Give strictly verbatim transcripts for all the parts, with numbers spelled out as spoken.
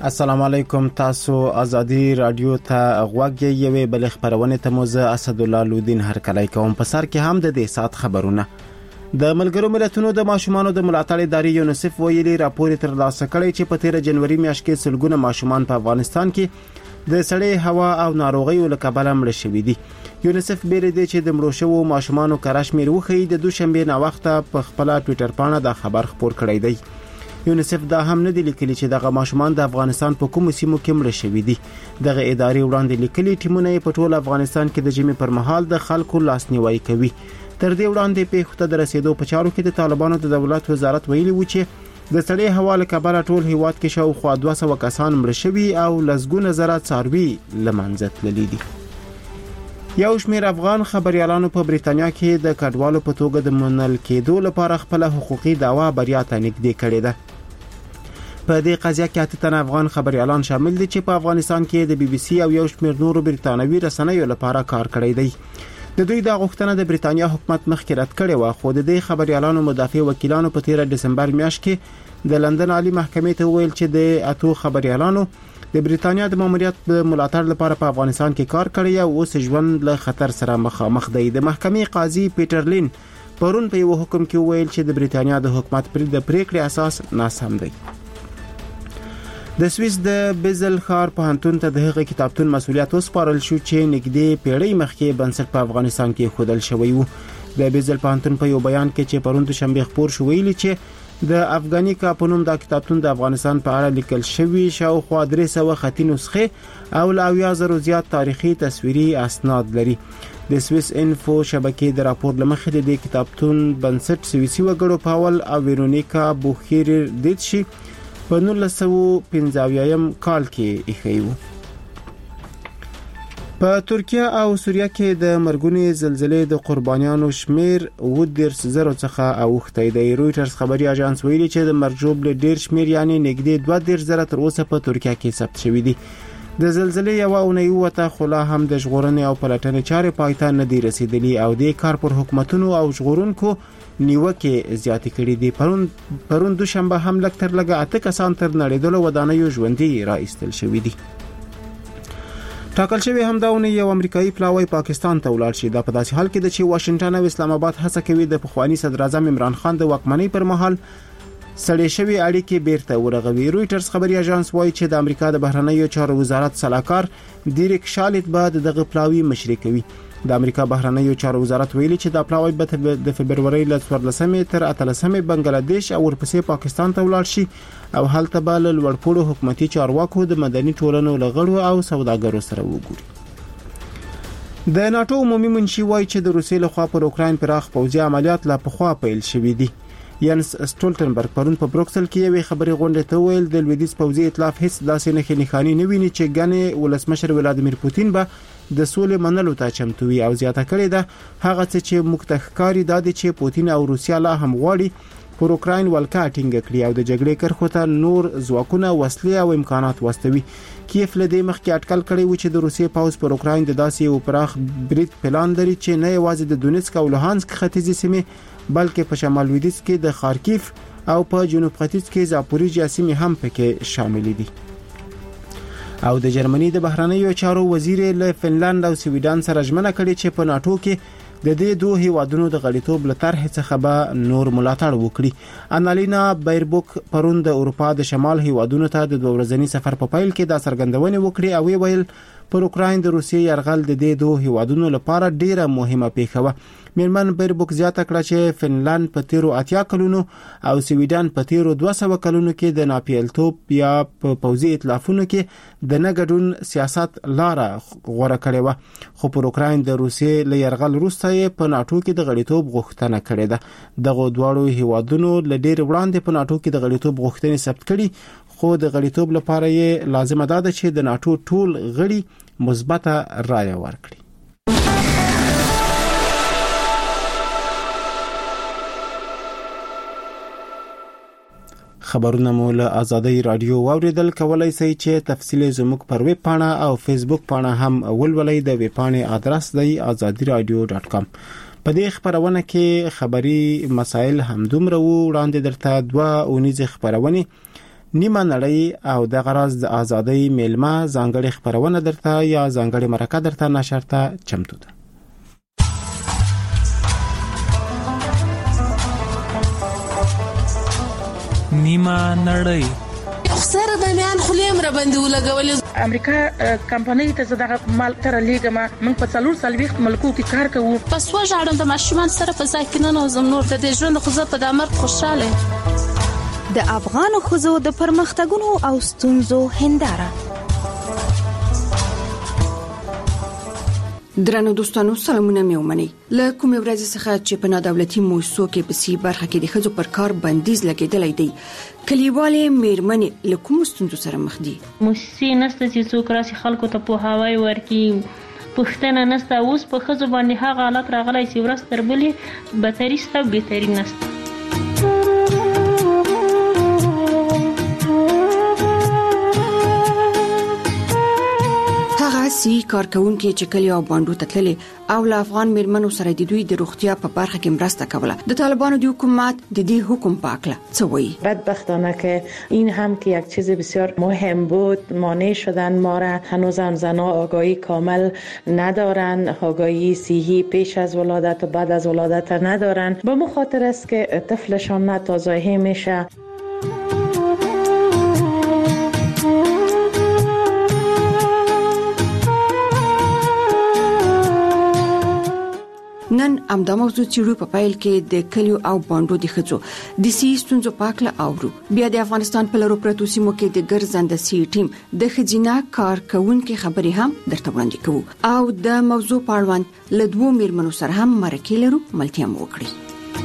السلام علیکم. تاسو ازادي رادیو ته غوږ یې بل خبرونه ته موزه اسد الله لودین هر کله کوم په سر کې هم د دې سات خبرونه د ملګرو ملتونو د ماشومانو د ملاتړ ادارې یونیسف ویلي راپور ترلاسه کړی چې په تیر جنوري میاشت کې سلګونه ماشومان په افغانستان کې د سړې هوا او ناروغیو له کبله مړ شوي دي. یونیسف بیره دي چې د مړو شوو ماشومانو کراش میر وخی د دوشنبه نا وخته په خپل ټوئیټر باندې دا خبر خبر کړی دی. یونیسف دا هم نه دی لیکلی چې دغه ماشومان د افغانستان په کوم سیمو کې مړ شوي دي. دغه ادارې وړاندې لیکلي ټیمونه په ټول افغانستان کې د جمی پر مهال د خلکو لاسنیوي کوي. تر دې وړاندې په خطه د رسیدو په چارو کې د طالبانو د دولت وزارت ویلي و چې د سړې هوا له کبله ټول هیواد کې شاوخوا دوه سوه کسان مړ شوي او لسګونه زره څاروي لمنځه تللي دي. یو شمېر افغان خبريالانو په بریتانیا کې د کډوالو په توګه د منل کېدو لپاره خپل حقوقي دعوا بریا ته نږدې کړې ده. په دې قضیه کې اته تن افغان خبريالان شامل دي چې په افغانستان کې د بي بي سي او یو شمېر نورو بریتانوي رسنیو لپاره کار کړی دی. د دوی د غوښتنه د بریتانیا حکومت مخکې رد کړې و، خو د دې خبريالانو مدافع وکیلانو په تیر دسمبر میاشت کې د لندن عالی محکمې ته ویل چې د اتو خبريالانو د بریتانیا د ماموریت د ملاتړ لپاره په افغانستان کې کار کړی او اوس ژوند له خطر سره مخامخ دی. د محکمې قاضي پیټر لین پرون په یو حکم کې ویل چې د بریتانیا د حکومت پر د پریکړې اساس ناسم دی. د سویس د بیزل ښار پوهنتون ته د هغه کتابتون مسولیت وسپارل شو چې نږدې پیړۍ مخکې بنسټ په افغانستان کې خودل شوی و. د بیزل پوهنتون په یو بیان کې چې پرون دوشنبه خبر شو ویلي چې د افغاني کاپونوم د کتابتون د افغانستان په اړه لیکل شوی شاوخوا درې سوه خطي نسخې او لا اویا زره زیات تاریخي تصویري اسناد لري. د سویس انفو شبکې د راپور لمخې د کتابتون بنسټ سویسي وګړو پاول او ویرونیکا بوخیر دیتشي په نولس سوه پنځه اویایم کال کې ایښی و. په ترکیه او سوریه کې د مرګونې زلزلې د قربانیانو شمیر اووه دېرش زره څخه اوښتی دی. رویټرز خبري اژانس ویلي چې د مرجوب له ډیر شمیر یعنی نږدې دوه دېرش زره تر اوسه په ترکیه کې ثبت شوي دي. د زلزلې یو اونۍ وته خلا هم د ژغورنې او پلټنې چارې پایته نه دی رسیدلی او د کار پر حکومتونو او ژغورونکو نیوکه زیاتې کړې دي. پرون پرون دوشنبه هم لکتر لګه اته کسان تر نړیدلو ودانیو ژوندۍ را ایستل شوي دي. ټاکل شوی همداونه یو امریکایي پلاوی پاکستان ته ولاړ شي. دا په داسې حال کې ده چې واشنگټن او اسلام آباد هڅه کوي د پخوانی صدر اعظم عمران خان د واکمنۍ پر مهال سړې شوی اړیکې بیرته ورغوي. رویټرز خبري اژانس وایي چې د امریکا د بهرنیو چارو وزارت صلاحکار ډیریک شالټ بعد دغه پلاوی مشري کوي. د امریکا بهرنیو چارو وزارت ویلي چې دا پلاوی به د فبرवरी ل څوارلسمې تر اتلسمې بنگلاديش او ورپسې پاکستان ته ولاړ شي او هلته به له لوړپوړو حکومتي چارواکو د مدني ټولنو لغړو او سوداګرو سره وګوري. د ناتو عمومي منشي وایي چې د روسیې لخوا پر اوکراین پراخ پوځي عملیات لا پخوا پیل شوي دي. ینس سټولټنبرګ پرون په بروکسل کې یوې خبري غونډې ته ویل د لویدیځ پوځي ائتلاف هیڅ داسې نه خنخانی نه ویني چې ګنې ولسمشر ولادیمیر پوتین به د سولې منلو ته چمتو وي او زیاته کړې ده هغه څه چې مختخکاری دادي چې پوتین او روسیا لا هم غواړي پر اوکراین ولکا ټینګ کړي او د جګړې کرخو ته نور ځواکونه وسلې او امکانات واستوي. کیف له دې مخکې اټکل کړی و چې د روسیې پوځ پر اوکراین د داسې یو پراخ برید پلان لري چې نه یوازې د دونیتسک او لوهانسک ختیځي سیمې بلکې په شمال لویدیځ کې د خارکیف او په جنوب ختیځ کې زاپوریژیا سیمې هم پکې شامل دي. او د جرمني د بهرنیو چارو وزیر له فنلند او سویډن سره ژمنه کړې چې په ناتو کې د دې دوه هیوادونو د غړیتوب له طرح څخه به نور ملاتړ وکړي. انالینا بایربوک پرون د اروپا د شمال هیوادونو ته د دوه ورځني سفر په پیل کې د څرګندونې وکړي او ویل پر اوکراین د روسیې یرغل د دې دوه هیوادونو لپاره ډیره مهمه پیښه و. میرمن بایربوک زیاته کړه چې فنلند په تیرو اتیا کلونو او سویډن په تیرو دوه سوه کلونو کې د ناپیلتوب یا په پوځي ائتلافونو کې د نه ګډون سیاست لاره غوړه کړې و، خو پر اوکراین د روسیې له یرغل وروسته په ناتو کې د غړیتوب غوښتنه کړې ده. دغه دواړو هیوادونو ل ډیر وړاندې په ناتو کې د غړیتوب غوښتنې ثبت کړي، خو د غړیتوب لپاره یې لازمه ده چې د ناتو ټول غړي مثبته رایه ورکړي. خبرونه مو له آزادۍ رادیو واوریدل. کولای شئ چې تفصیل زموږ پر ویب پاڼه او فیسبوک پاڼه هم ولولئ. د ویب پاڼې ادرس دی azadi radio dot com. په دې خبرونه کې خبري مسائل هم دومره وړاندې درته دوه اونیزه خبرونه نیمه نړۍ او د غراز د ازادۍ میلمه ځانګړي خبرونه درته یا ځانګړي مرکه درته نشرته چمتو ده. نیمه نړۍ سره د میان خلیم را باندې ولګول. امریکا کمپنۍ ته زده مال تر لیګما موږ په څلور سالويخت ملکو کې کار کوو. پس وژاړم د ماشومان سره په ځکه نه زم نور د ژوند خو زه په دمر خوشاله. د افغان خوځو د پرمختګونو او ستونزو هنداره. درنو دوستانو سلامونه مې ومني. له کومې ورځې څخه چې په نادولتي موسسو کې په سی برخه کې د ښځو پر کار بندیز لګیدلای دی، کلیوالې میرمنې له کوم ستونزو سره مخ دي؟ موسسې نشته چې څوک راسي خلکو ته پوهاوی ورکړي، پښتنه نشته. اوس په ښځو باندې هغه حالت راغلی چې ورځ تر بلې بدتري شته او بهتري نشته. سی کارکونکو چې کلی او باندو تتللي او له افغان میرمنو سره د دوی د روغتیا په برخه کې مرسته کوله. د طالبانو د حکومت د دې حکم پاکله څه وایي؟ بدبختانه که این هم که یک چیز بسیار مهم بود مانع شدن ما را. هنوز هم زنها آگاهی کامل ندارن، آگاهی صحی پیش از ولادت و بعد از ولادت ندارن. به مو خاطر است که طفلشان ناتازایی میشه. نن امدا موضوع چې په پایل کې د کلیو او باندو د خځو د سی ستونزو پاکله اورو. بیا د افغانستان په لورو پروتو سیمو کې د ګرځنده سی ټیم د خځینا کارکونکو خبرې هم درته وړاندې کوو او د موضوع په اړوند له دوو میرمنو سره هم مرکه لرو ملتیا مو وکړي.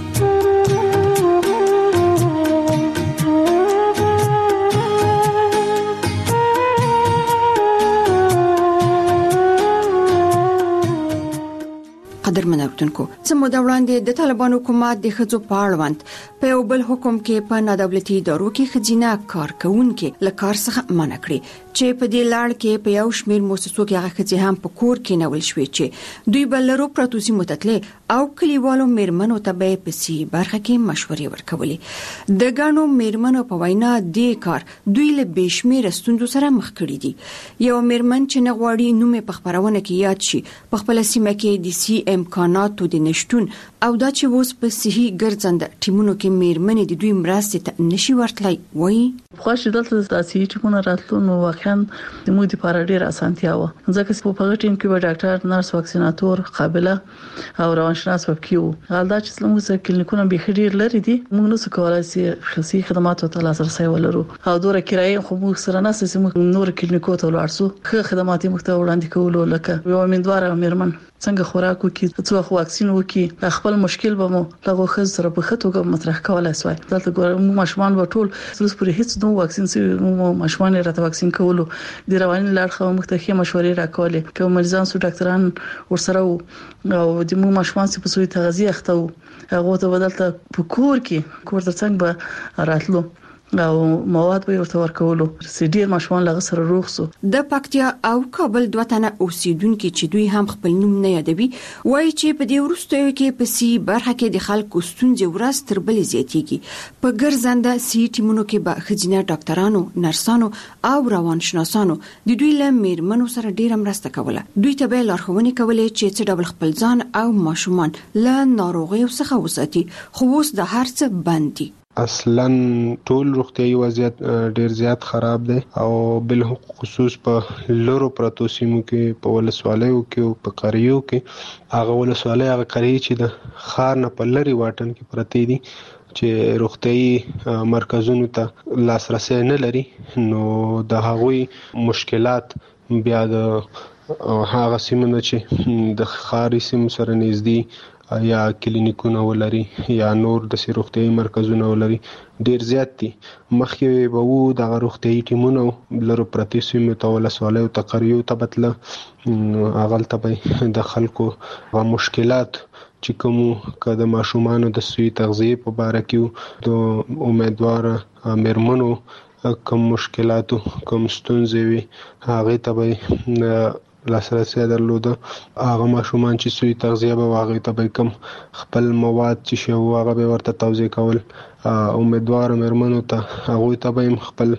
قدرمن اورېدونکو، څه موده وړاندې د طالبانو حکومت د ښځو په اړوند په یو بل حکم کې په نادولتي ادارو کې ښځینه کارکونکو له کار څخه منع کړي چې په دې لړ کې په یو شمېر مؤسسو کې هغه ښځې هم په کور کې نول شوې چې دوی بل لرو پروتوسي متتلې او کلیوالو میرمنو ته به په سی برخه کې مشورې ورکولې. د ګڼو میرمنو په وینا دې کار دوی له بشمیر ستونزو سره مخ کړي دي. یو میرمن چې نه غواړي نوم په خبرونه کې یاد شي په خپل سیمه کې د سی امکاناتو د نشټون او دا چې اوس په صحي ګرځنده ټیمونو کې میرمنې د دوی مرستې ته نشي ورتلای وایي. خوښ دلته د صحي ټیمونو راتلو نو واقعا د مو د لپاره ډیر اسانتیا و، ځکه چې په هغه ټیم کې به ډاکټر، نرس، واکسیناتور، قابله او روانشناس وکیو. غلدا چې موږ کلینیکونه به ډیر لري دي، موږ نو څه کولای شي خصوصي خدماتو ته لاسرسي ولرو او دوره کرایه خو موږ سره نه سې موږ نور کلینیکو ته ورسو خو خدمات موږ ته وړاندې کولو لکه یو امیندواره میرمن څنګه خوراک وکي، څو واکسین وکي، خپل مشکل به مو لغه خز سره په خطوګه مطرح کولای شوی. دلته ګورم ماشومان به ټول سلس پرې هیڅ نو واکسین سي مو ماشومان راته واکسین کولو د رواني لړ خو مختخي مشورې راکولې کوم مریضان سو ډاکټران ورسره او د مو ماشومان سي په سوی تغذیه اخته هغه ته بدلته په کور کې کور ترڅنګ به راتلو او مواد به ورته ورکولو چې ډیر ماشومان لغه سره روغ سو. د پکتیا او کابل دوه تنه اوسیدونکو چې دوی هم خپل نوم نه یادوي وایي چې په دې وروستیو کې په سی برخه کې د خلکو ستونزې ورځ تر بلې زیاتېږي. په ګرځنده سی ټیمونو کې به ښځینه ډاکټرانو، نرسانو او روانشناسانو د دوی له میرمنو سره ډیر مرسته کوله. دوی ته به لارښوونې کولې چې څه ډول خپل ځان او ماشومان له ناروغیو څخه وساتي، خو اوس د هر څه بند دي. اصلا ټول روغتيایي وضعیت ډیر زیات خراب دی او بل خصوص په لورو پروتو سیمو کې په ولسوالیو کې او په قریو کې هغه ولسوالۍ هغه قریه چې د خار نه په لري واټن کې پرتی دي چې روغتيایي مرکزونو ته لاسرسي نه لري، نو د هغوی مشکلات بیا د هغه سیمو چې د خاري سیمو سره نږدې یا کلینیکونه ولري یا نور د روغتيایي مرکزونه ولري ډیر زیات دي. مخکې به وو د روغتيایي ټیمونو لرو پرتی سیمو ته ولسوالیو ته قریو ته بتله هغه ته د خلکو غو مشکلات چې کوم کده ماشومان د سوی تغذیه په اړه کې د امیدوار میرمنو کوم مشکلاتو کوم ستونزې وي هغه ته به لاسرسي درلوده. هغه ماشومان چې سوی تغذیه به واغې ته به کم خپل مواد چې شو هغه به ورته توزیع کول امیدوار مېرمنو ته هغه ته به خپل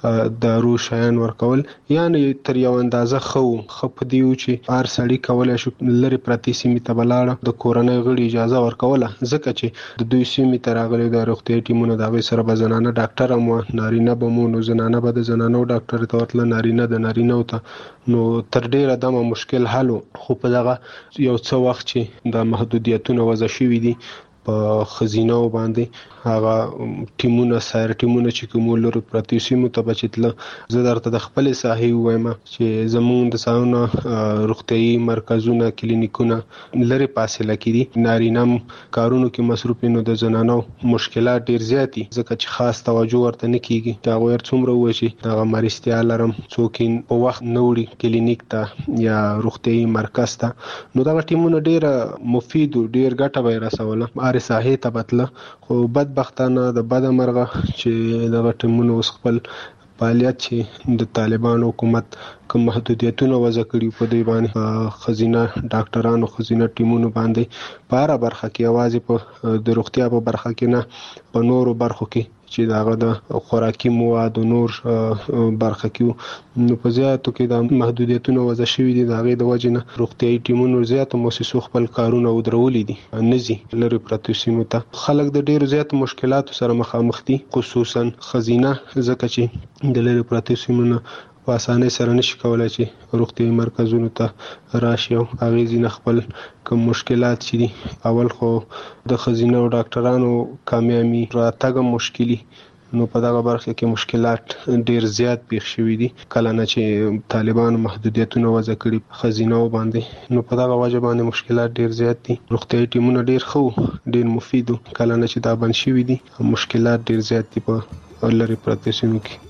دارو شایان ورکول، یعنی تر یو اندازه خو خپ دیو چې هر سړی کولای شو لری پرتی سیمې ته بلاړه د کورنۍ غړي اجازه ورکوله، ځکه چې د دوی سیمې ته راغلي د روغتي ټیمونو د هغې سره به زنانه ډاکټر هم نارینه به مو نو زنانه به د زنانو ډاکټر ته ورتله، نارینه د نارینه ته، نو تر ډیره دمه مشکل حل. خو په دغه یو څه وخت چې د محدودیتونو وضع شوي دي په خزینه باندې هغه ټیمونه سایر ټیمونه چې کوم لري پرتی سیمو ته بچتله، زه درته د خپل صحیح وایم چې زموږ د ساونه روغتي مرکزونه کلینیکونه لري فاصله کې دي، نارینه کارونو کې مصروف نو د زنانو مشکلات ډیر زیاتی، ځکه چې خاص توجه ورته نه کیږي چې هغه ور څومره وشي هغه مریضتیا لرم څوک په وخت نوړي کلینیک ته یا روغتي مرکز ته، نو دا ټیمونه ډیر مفید او ډیر ګټه به رسوله اره ساحه ته بتله. خو بدبختانه د بد مرغه چې د ټیمونو اوس خپل فعالیت چې د طالبان حکومت کوم محدودیتونه وضع کړي په دې باندې خزینه ډاکټرانو خزینه ټیمونو باندې په هر برخه کې आवाज په د روغتیا په برخه کې نه په نورو برخو کې چې داغه د خوراکي مواد او نور برخه کې نو په زیاتو کې د محدودیتونو وضع شوي دي، داغه د وجه نه روغتيایي ټیمونو زیاتو مؤسسو خپل کارونه ودرولې دي، نزي لري پرتو سیمو ته خلک د ډیرو زیات مشکلاتو سره مخامخ دي، خصوصا خزینه ځکه چې د لري پرتو سیمو نه په اسانه سره نشي کولای چې روغتيایي مرکزونو ته راشي او هغه ځین خپل کوم مشکلات چې دي. اول خو د خزینه او ډاکټرانو کامیابی راتګ مشکلی، نو په دغه برخه کې مشکلات ډیر زیات پیښ شوي دي کله نه چې طالبان محدودیتونه وضع کړي خزینه باندې، نو په دغه وجه باندې مشکلات ډیر زیات دي. روغتيایي ټیمونه ډیر خو ډیر مفید کله نه چې دا بند شوي دي، مشکلات ډیر زیات دي په لری پرته سیمو کې.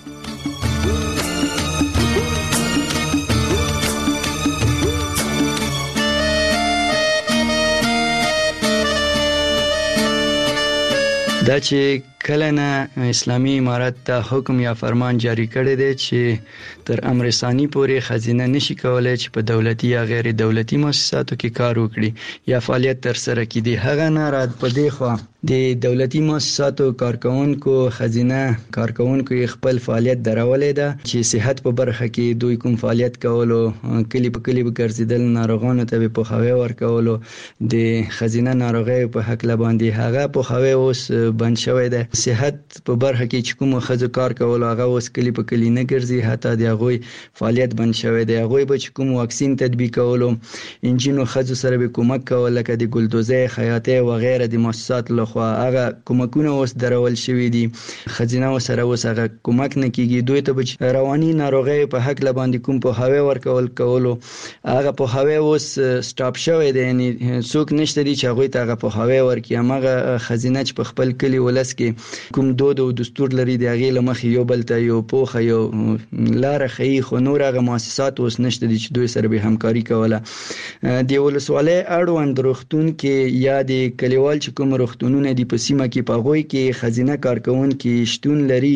دا چې کله نه اسلامي امارت ته حکم یا فرمان جاری کړی دی چې تر امر ثانی پورې خزینه نشي کولای چې په دولتي یا غیر دولتي مؤسساتو کې کار وکړي یا فعالیت تر سره کړي، هغه نه رات په دی خو د دولتي مؤسساتو کارکونکو خزینه کارکونکو خپل فعالیت درولې ده چې صحت په برخه کې دوی کوم فعالیت کولو کلی په کلی به ګرځیدل، ناروغانو ته په خوي ورکولو، د خزینه ناروغي په حق لباندې هغه په خوي اوس بند شوی ده. صحت په برخه کې چې کوم خزو کار کول هغه اوس کلی په کلی نه ګرځي، حتی د هغه فعالیت بند شوی دی. هغه به چې کوم واکسین تطبیق کولو انجینو خزو سره به کومک کول لکه د ګلدوزې خیاطه و غیره د مؤسسات لخوا هغه کومکونه اوس درول شوی دي، خزینه سره اوس هغه کومک نه کیږي. دوی ته به رواني ناروغي په حق لباندې کوم په هوا ورکول کولو هغه په هوا اوس سټاپ شوی دی، یعنی څوک نشته دي چې هغه ته هغه په هوا ورکي. هغه خزینه چې په خپل کلی ولس کې کوم دود او دستور لري د هغه لمخ یو بل ته یو پوخه یو لار خي، خو نور هغه مؤسسات اوس نشته دي چې دوی سره به همکاري کوله. د ولسوالۍ اړوند روغتون کې یا د کلیوال چې کوم روغتونونه دي په سیمه کې په غوي کې خزینه کارکون کې شتون لري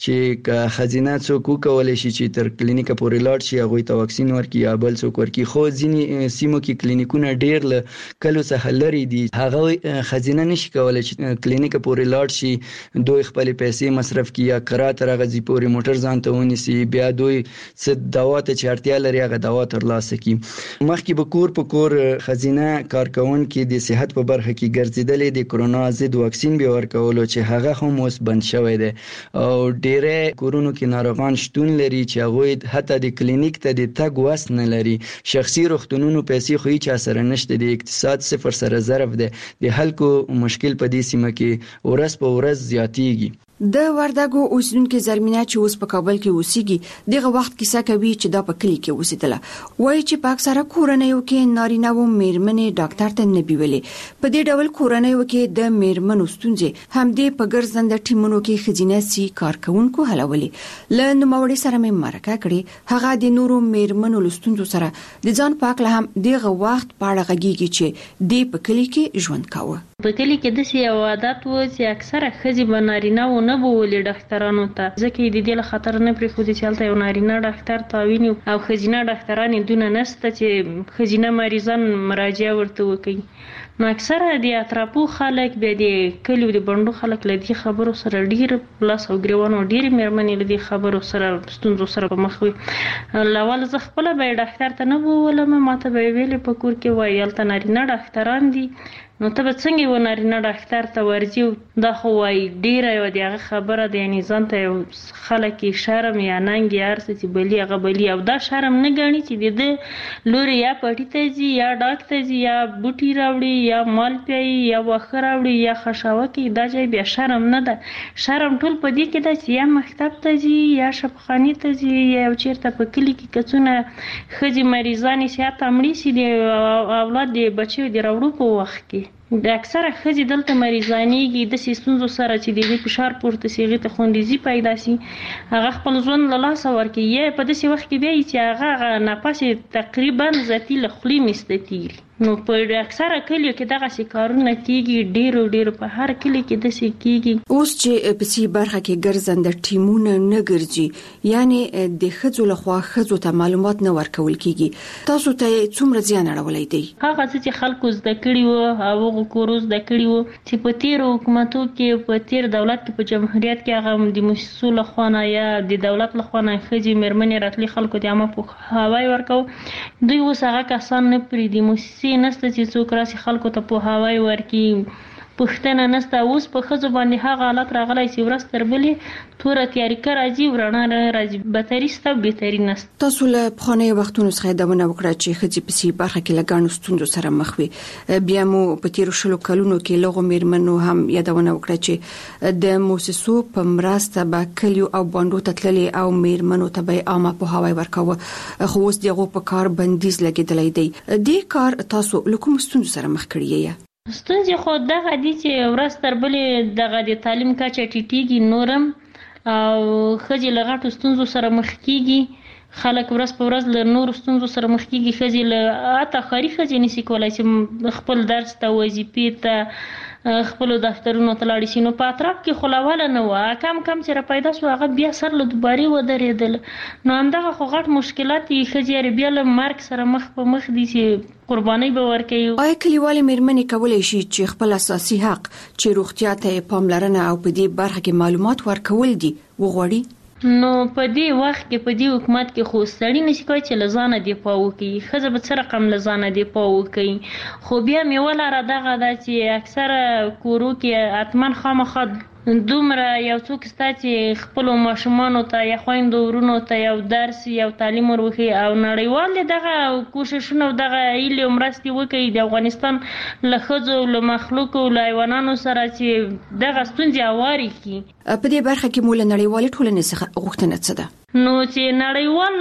چې خزینه څوک کولای شي چې تر کلینیک پورې لاړ شي هغه ته واکسین ورکړي یا بل څوک ورکړي. خو ځینې سیمو کې کلینیکونه ډیر ل کلو څخه لري دي، هغه خزینه نشي کولای چې کلینیک پورې لاړ شي، دوی خپل پیسې مصرف کړي یا قرات راغځي پورې موټر ځان ته ونیسي، بیا دوی څه دوا ته چارتیا لري هغه دوا ترلاسه کړي. مخکې به کور په کور خزینه کارکون کې د صحت په برخه کې ګرځیدلې د کرونا ضد واکسین به ورکولو چې هغه هم اوس بند شوی دی او ډېر کورونو کې ناروغان شتون لري چې هغه حتی د کلینیک ته د تګ وس نه لري. شخصي روغتونونو پیسې خو هیڅ اثر نشته، د اقتصاد صفر سره ضرب دی، د خلکو مشکل په دې سیمه کې ورځ په ورځ زیاتیږي. د وردګو اوسیدونکو زرمینه چې اوس په کابل کې اوسېږي دغه وخت کیسه کوي چې دا په کلی کې اوسېدله، وایي چې په اکثره کورنیو کې نارینه و میرمنې ډاکټر ته نه بیولې. په دې ډول کورنیو کې د میرمنو ستونزې همدې په ګرځنده ټیمونو کې خزینه سي کارکونکو حلولې. له نوموړي سره مې مرکه کړې، هغه د نورو میرمنو لستونزو سره د ځان پاک له هم دغه وخت پاړه غږیږي چې د په کلی کې ژوند کاوه. په کلی کې د سیاو عادت و چې اکثره خزي بنارینه و نه بولې ډاکټرانو ته، ځکه د دې له خطر نه پرې خو دي چې هلته یو نارینه ډاکټر تعویني او خزینه ډاکټران دونه نشته چې خزینه مریضان مراجعه ورته وکړي. نو اکثره د اطرافو خلک به د کلیو د بندو خلک لدی خبرو سره ډیر لاس او ګریوانو ډیر مېرمنې لدی خبرو سره ستونزو سره په مخ وي. لاول زه خپل به ډاکټر ته نه بولم، ماته به ویلې په کور کې وایي الته نارینه ډاکټران دي، نو ته به څنګه و نارینه ډاکټر ته ورځي؟ دا خو وایي ډیره یو دغه خبره د یعنی ځان ته یو خلک شرم یا ننګ یا هر څه چې بلی هغه بلی، او دا شرم نه ګڼي چې د ده لوري یا پټي ته ځي یا ډاک ته ځي یا بوټي راوړي یا مال پیایي یا واښه راوړي یا خشاوه کوي، دا ځای بیا شرم نه ده. شرم ټول په دې کې ده چې یا مکتب ته ځي یا شفاخانې ته ځي یا یو چېرته په کلي کې کڅونه ښځې مریضانې سي حتی مړې سي د اولاد د بچیو د راوړو په وخت کې. د اکثره ښځې دلته مریضانېږي داسې ستونزو سره چې د هغې فشار پورته سي، هغې ته خوندیزي پیدا سي، هغه خپل ژوند له لاسه ورکوي، یا په داسې وخت کې بیا چې هغه هغه نفس تقریبا ذاتي له خولې میسته کېږي. نو په اکثره کلیو کې دغسې کارونه کېږي، ډېرو ډېرو په هر کلي کې داسې کېږي. اوس چې په سي برخه کې ګرځنده ټیمونه نه ګرځي، یعنی د ښځو لخوا ښځو ته معلومات نه ورکول کېږي، تاسو ته څومره زیان اړولی دی؟ هغه څه چې خلکو زده کړي وو او هغو کورو زده کړي وو چې په تېرو حکومتو کې په تېر دولت کې په جمهوریت کې هغه د موسسو لخوا نه یا د دولت لخوا نه ښځې مېرمنې راتلې خلکو ته عامه پوهاوی ورکوه. دوی اوس هغه کسان نه پرېږدي، موسسې نشته چې څوک راسي خلکو ته پوهاوی ورکړي، پښتنه نشته. اوس په ښځو باندې هغه حالت راغلی چې ورځ تر بلې توره تیاریکه راځي او رڼا راځي، بهتري شته او بهتري نشته. تاسو له پخوانیو وختونو څخه یادونه وکړه چې ښځې په سي برخه کې له ګڼو ستونزو سره مخ وي، بیا مو په تېرو شلو کلونو کې له هغو مېرمنو هم یادونه وکړه چې د موسسو په مرسته به کلیو او بانډو ته تللې او مېرمنو ته به یې عامه پوهاوی ورکاوه، خو اوس د هغو په کار بندیز لګېدلی دی. دې کار تاسو له کومو ستونزو سره مخ کړی یې؟ ستونزې خو دغه دي چې ورځ تر بلې دغه د تعلیم کچه ټیټېږي نورم او ښځې له غټو ستونزو سره مخ کېږي، خلک ورځ په ورځ له نورو ستونزو سره مخ کېږي. ښځې له حتی ښاري ښځې نشي کولی چې خپل درس ته وظیفې ته خپلو دفترونو ته لاړې شي. نو په اطراف کې خو له نه وه، کم کم چې را پیدا شو هغه بیا سر له دوبارې ودرېدل. نو همدغه خو غټ مشکلات دي، ښځې بیا له مرګ سره مخ په مخ دي چې قرباني به ورکوي. آیا کلیوالې مېرمنې کولی شي چې خپل اساسي حق چې روغتیا ته پاملرنه او په دې برخه کې معلومات ورکول دي وغواړي؟ نو په دې وخت کې په دې حکومت کې خو سړی نشي کولی چې له ځانه دفاع وکړي، ښځه به څه رقم له ځانه دفاع وکړي. خو بیا مې ولره دغه ده چې اکثره کورو کې حتما خامخا دومره یو څوک شته چې خپلو ماشومانو ته یا خویندو ورونو ته یو درس یو تعلیم ور وښيي، او نړیوال دغه کوششونه او دغه هیلې او مرستې وکړي د افغانستان له ښځو له مخلوقو له حیوانانو سره چې دغه ستونزې هوارې کړي. په دې برخه کې مو له نړیوالې ټولنې څخه غوښتنه څه ده؟ نو چې نړیوال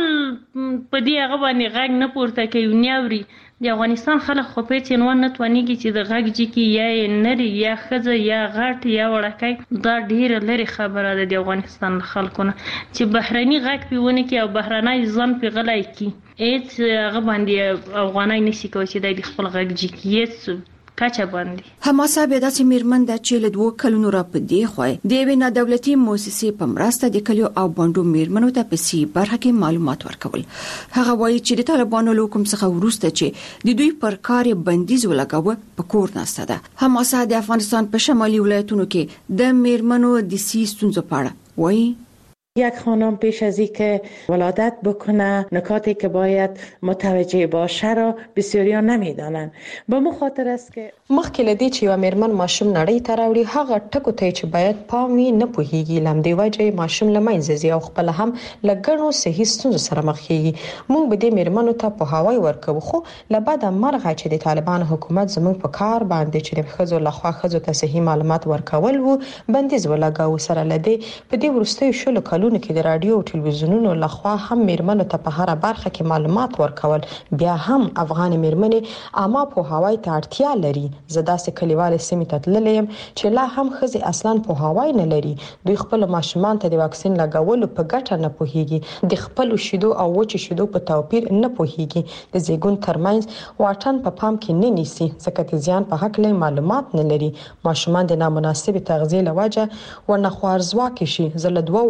په دې هغه باندې غږ نه پورته کوي نه اوري. د افغانستان خلک خو په هېڅ عنوان نه توانېږي چې د غږ جګي یا یې نري یا ښځه یا غټ یا وړکی، دا ډېره لرې خبره ده د افغانستان له خلکو نه چې بهرني غږ پې ونه کړي او بهرنی ځان پې غلی کړي. هېڅ هغه باندې افغانی نشي کولی چې دی د خپل غږ جګ کړي، هېڅ کچه باندې. حماسه بیا داسې مېرمن ده چې له دوو کلونو را په دې خوا د یوې نادولتي موسسې په مرسته د کلیو او بانډو مېرمنو ته په سي برخه کې معلومات ورکول. هغه وایي چې د طالبانو له حکم څخه وروسته چې د دوی پر کار بندیز ولګاوه په کور ناسته ده. حماسه د افغانستان په شمالي ولایتونو کې د مېرمنو د سي ستونزو په اړه وایي: یک خانم پیش از اینکه ولادت بکنه نکاتی که باید متوجه باشه را بسیاریا نمیدانند. به مو خاطر است که مخکې لدی چې یو مېرمن ماشوم نړۍ ته راوړي هغه ټکو ته چې باید پام وي نه پوهیږي، لمدې وجه ماشوم له منځه ځي او خپل هم له ګڼو صحي ستونزو سره مخ کیږي. موږ به دې مېرمنو ته پوهاوی ورکوو، خو له بده مرغه چې د طالبان حکومت زموږ په کار باندې چې د ښځو لخوا ښځو ته صحي معلومات ورکول وو بندیز ولګاوه. سره لدی په دې وروستیو شلو کلونو کې د رادیو او ټلویزیونونو لخوا هم مېرمنو ته په هر برخه کې معلومات ورکول. بیا هم افغان مېرمنې عامه پوهاوی ته اړتیا لري. زه داسې کلیوالې سیمې ته تللی یم چې لا هم ښځې اصلا پوهاوی نه لري. دوی خپلو ماشومان ته د واکسین لګولو په ګټه نه پوهیږي، د خپلو شیدو او وچې شیدو په توپیر نه پوهیږي، د زیږون ترمنځ واټن په پام کې نه نیسي ځکه د زیان په هکله معلومات نه لري. ماشومان د نامناسبې تغذیې له وجه ورنه خوارځواکې شي. زه له دوو کلونو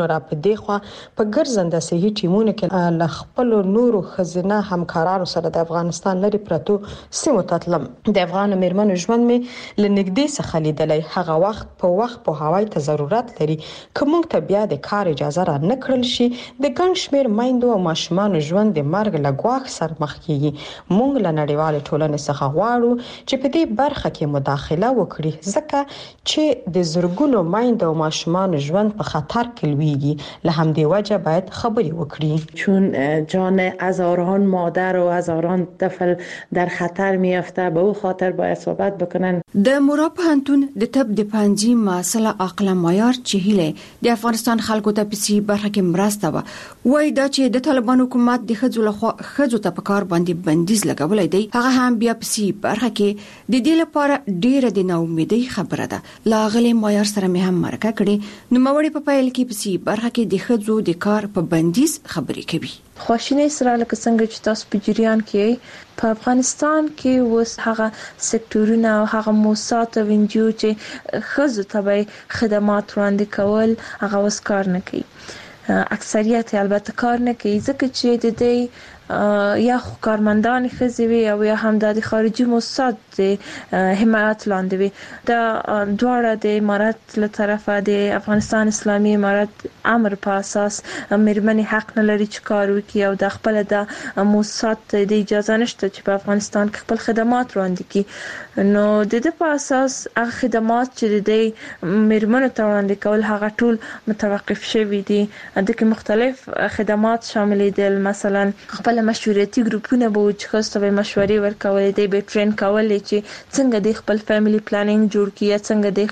حکومتونو را په دیخوا په ګرځنده صحي ټیمونو کې ل خپل نورو خزینه همکارانو سره د افغانستان لري پرتو سیمو تطلم د افغان میرمنو ژوند می لنګدې څخه لیدلای هغه وخت په وخت په هوای ته ضرورت لري کوم ته بیا د کار اجازه را نکړل شي د ګڼ شمیر مایندو او ماشومان ژوند د مرګ لګواخ سر مخ کیږي مونږ له نړیوال ټولنې څخه غواړو چې په دې برخه کې مداخله وکړي ځکه چې د زرګونو مایندو او ماشومان ژوند په خطر کې لویږي له همدې وجه باید خبري وکړي چون جان هزاران مادر و هزاران طفل در خطر میافته به او خاطر باید صحبت بکنن. د مورا پوهنتون د طب د پنځي مسله عقل معیار چې هله د افغانستان خلکو ته پسی برخه کې مرسته و وای دا چې د طالبان حکومت د خځو لخوا خځو ته په کار باندې بندیز لګولای دی هغه هم بیا پسی برخه کې د دې لپاره ډیره د ناامیدۍ خبره ده لاغلی معیار سره مې هم مرکه کړي نو موري په پایل کې پسی برخه کې د خځو د کار په بندیز خبرې کوي. خواشینی سره لکه څنګه چې تاسو په جریان کې په افغانستان کې وس هغه سکتورونه او هغه موسسات او انجیو چې خځو ته خدمات وړاندې کول هغه وس کار نه کوي. اکثریت البته کار نه کوي ځکه چې د دې یا کارمندان خزوي او یا هم د خارجي موسسات د حمایت لاندې وي دا دواړه د امارات له طرفه د افغانستان اسلامي امارات امر په اساس مېرمنې حق نه لري چې کار وکړي او د خپل د موسسات د اجازه نشته چې په افغانستان کې خپل خدمات وړاندې کړي نو د دې په اساس هغه خدمات چې د مېرمنو ته وړاندې کول هغه ټول متوقف شوي دي د کې مختلف خدمات شامل دي مثلا خپل مشورتي ګروپونه به چې خاصه به مشورې ورکولې دي به ټرین کولې چې څنګه د خپل فیملی پلانینګ جوړ کړي څنګه د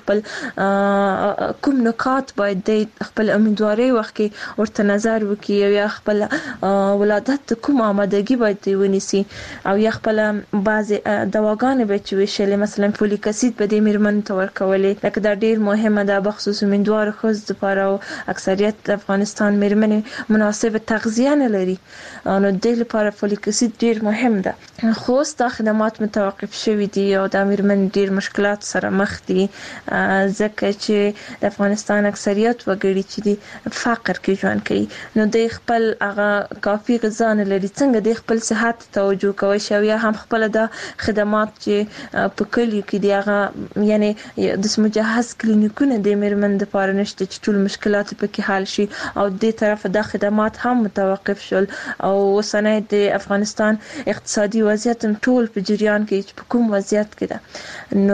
خپل کوم نکات باید د خپل امیدواري وخت کې ورته نظر وکړي او یا خپل ولادت کوم آمادګي باید ونیسي او یا خپل بعض دواګانې به چې وشلې مثلا فولیک اسید به د میرمن ته ورکولې لکه دا ډیر مهمه ده بخصوص امیدوار خود لپاره او اکثریت د افغانستان میرمنې مناسب تغذیه نه لري نو د لپاره فولیک اسید ډیر مهم ده خو ستا خدمات متوقف شوي دي او د میرمن ډیر مشکلات سره مخ دي ځکه چې د افغانستان اکثریت وګړي چې دي فقر کې ژوند کوي نو د خپل هغه کافي غذا نه لري څنګه د خپل صحت توجه کوي شو یا هم خپل د خدمات چې په کلیو کې دی هغه یعنی د مجهز کلینیکونه د میرمن لپاره نشته چې ټول مشکلات پکې حل شي او د طرف د خدمات هم متوقف شول او وسنه د افغانستان اقتصادي وضعیت ټول په جریان کې په کوم وضعیت کې ده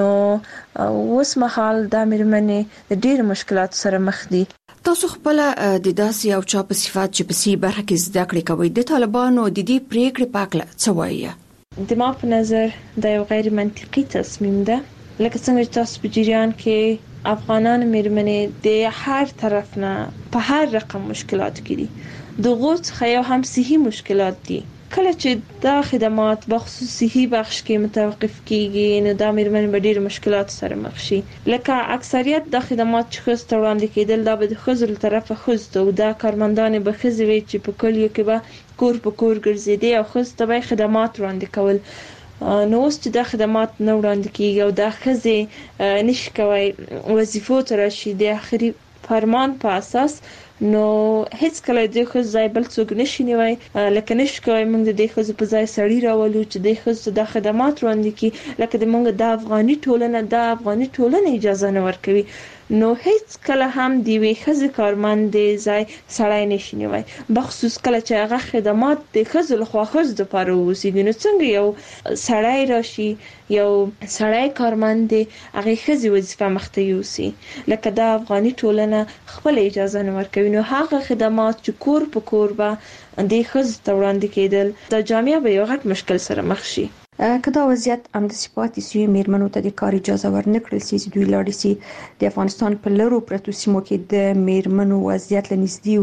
نو اوس مهال د میرمنې د ډېر مشکلات سره مخ دي. تاسو خپل د داسې او چا په صفات چې په سی برخه کې زده کړې کوي د طالبانو د دې پریکړې پاکله څه وایي؟ د ما په نظر د یو غیر منطقي تصمیم ده لکه څنګه چې تاسو په جریان کې افغانان میرمنې د هر طرف نه په هر رقم مشکلات کې دي د غوڅ خیا هم صحي مشکلات دي کله چې دا خدمات بخصوص صحي بخش کې متوقف کیږي نو دا میرمنې به ډېر مشکلات سره مخ شي لکه اکثریت د خدمات چې خص وړاندې کېدل دا به د خزر طرفه خص او دا کارمندان به خزوي چې په کلیو کې به کور په کور ګرځېدي او خص ته خدمات وړاندې کول نو اوس چې دا خدمات نه وړاندې کیږي او دا خزه نشي کوي وظیفو ته راشي د اخري فرمان په اساس نو هیڅ کله د خو ځای بل څوک نشي نیوي لکه نشي کوي موږ د خو په ځای سړی راولو چې د خو د خدمات وړاندې کی لکه د موږ د افغاني ټولنه د افغاني ټولنه اجازه نه ورکوي نو هیڅ کله هم دی وی خزه کارمند ځای سړی نشي نیوي بخصوص کله چې هغه خدمات د خزه لخوا خز د پاره وسیږي نو څنګه یو سړی راشي یو سړی کارمند هغه خزه وظیفه مخته یوسي لکه د افغاني ټولنه خپل اجازه نه ورکوي نو هغه خدمات چې کور په کور به د خزه ته وړاندې کېدل د جامعه به یو غټ مشکل سره مخ شي کدا وضعیت هم د سپاتې سوی میرمنو ته د کار اجازه ورنکړل سي چې دوی لاړ سي د افغانستان په لرو پرتو سیمو کې د میرمنو وضعیت لنږدې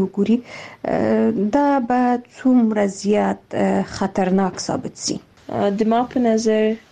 وګوري دا به څومره زیات خطرناک ثابت سي د ما په نظر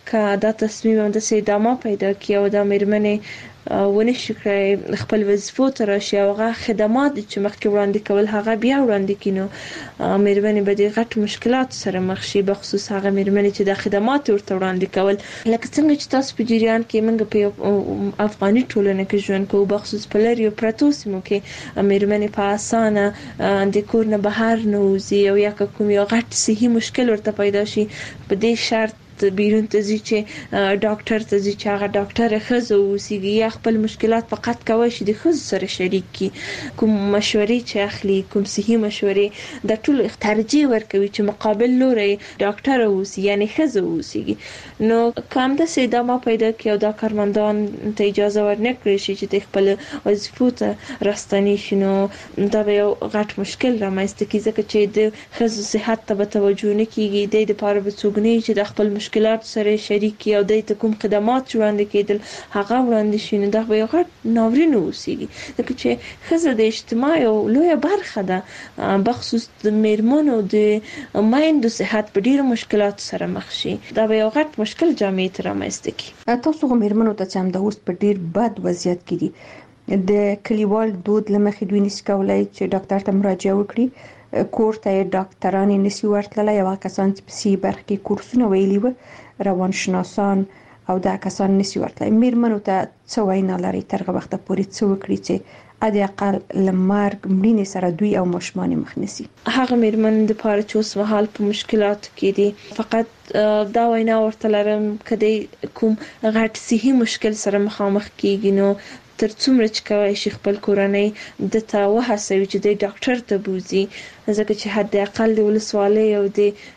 که دا تصمیم هم د ادامه پیدا کړي او د میرمنې ونشي کړی خپل وظیفو ته راشي او هغه خدمات چې مخکې وړاندې کول هغه بیا وړاندې کینو میرمنې به د غټ مشکلات سره مخ شي، بخصوص هغه میرمنې چې د خدمات ورته وړاندې کول لکه څنګه چې تاسو په جریان کې موږ په افغاني ټولنه کې ژوند کوو، بخصوص په لري پرتو سیمو کې میرمنې په اسانه د کور نه بهر نه وځي او یا کوم یو غټ صحي مشکل ورته پیدا شي په دې شرط بیرون ته ځي چې ډاکټر ته ځي چې هغه ډاکټر ښځه اوسېږي یا خپل مشکلات فقط کوي چې د ښځو سره شریک کی، کوم مشورې چې اخلي، کوم صحي مشورې د ټول ترجیح ورکوي چې مقابل لوري ډاکټر اوسي یعنی ښځه اوسېږي. نو کوم د ادامه پیدا کوي او دا کارمندان ته اجازه ورنکړي شي چې د خپل وظیفو ته راستنی شي، نو دا به یو غټ مشکل رامنځته کیږي ځکه چې د ښځو صحت ته به توجه نه کیږي، د لپاره به څوک نه چې د خپل مشکلات سره شریک او د کوم خدمات وړاندې کېدل هغه وړاندې شي، نو دا به یو غټ ناورین اوسېږي ځکه چې ښځه د اجتماع یو لویه برخه ده، بخصوص د میرمنو د مایندو صحت په ډیرو مشکلات سره مخ شي، دا به یو غټ مشکل جامعې ته رامنځته کړي. تاسو میرمنو ته چې هم د اوس په ډیر بد وضعیت کې دي د کلیوال دود لمخې دوی نشي کولای چې ډاکټر ته مراجعه وکړي، کور ته ډاکټران نشي ورتللی، یو کسان چې په سی برخه کې کورسونه ویلي و روانشناسان او دا کسان نشي ورتللی. میرمنو ته څه وینا لري تر هغه وخت پورې څه وکړي چې ادي اقل لمرګ مړینې سره دوی او ماشومان مخ نشي؟ هغه میرمن د پاره چې اوس مهال په مشکلات کې دي فقط دا وینا ورته لرم کدی کوم غټ صحي مشکل سره مخامخ کیږي نو تر څومره چې کوي شي خپل کورنۍ د تا وهڅوي چې د ډاکټر ته بوزي، ځکه چې حد اقل د ولسوالۍ او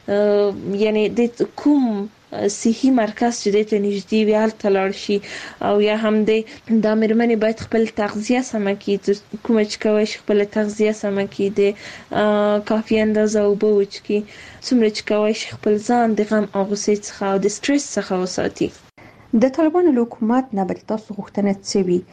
د یعنی د کوم صحي مرکز چې د ته نږدې وي هلته لاړ شي، او یا هم د د میرمنې باید خپل تغذیه سمه کړي، کوم چې کوي شي خپل تغذیه سمه کړي، د کافي اندازه اوبه وڅښي، څومره چې کوي شي خپل ځان د غم او غوسې څخه او د سټرس څخه وساتي. د طالبانو حکومت نه به تاسو غوښتنه څه وي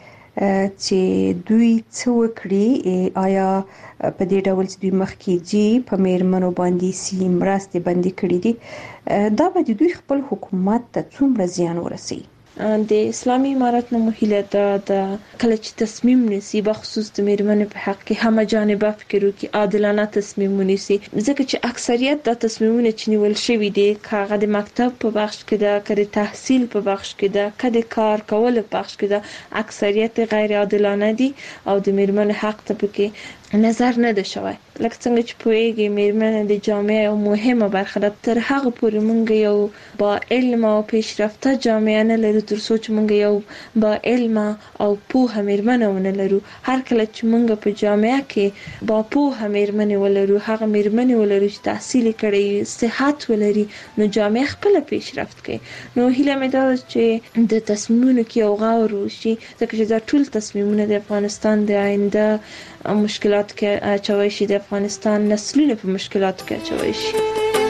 چې دوی څه وکړي؟ آیا په دې ډول چې دوی مخکې جی په میرمنو باندې سی مرستې باندې کړې دي دا به دوی خپل حکومت ته څومره زیان ورسي؟ د اسلامي امارت نه مهله دا د کله چې تصمیم نیسي بخصوص د میرمنې په حق کې هم جانبه فکر وکړي، عادلانه تصمیم ونیسي، ځکه چې اکثریت د تصمیمونه چې نیول شوي دي کاغه د مکتب په بخش کې ده، کړي تحصیل په بخش کې ده، کړي کار کول په بخش کې ده، اکثریت غیر عادلانه دي او د میرمنې حق ته پکې نظر نه ده شوی. لکه څنګه چې پوهیږي میرمنې د جامعه یو مهمه برخه ده، تر هغه پورې مونږ یو با علم او پیشرفته جامعه نه لرو تر څو چې مونږ یو با علم او پوهه میرمنې ونه لرو. هر کله چې مونږ په جامعه کې با پوهه میرمنې ولرو، هغه میرمنې ولرو چې تحصیل کړي، صحت ولري، نو جامعه خپل پیشرفت کوي. نو هیله مې ده چې د تصمیمونو کې یو غور وشي، ځکه چې دا ټول تصمیمونه د افغانستان د آینده مشکلات کې اچوي شي، د افغانستان نسلونه په مشکلات کې اچوي شي.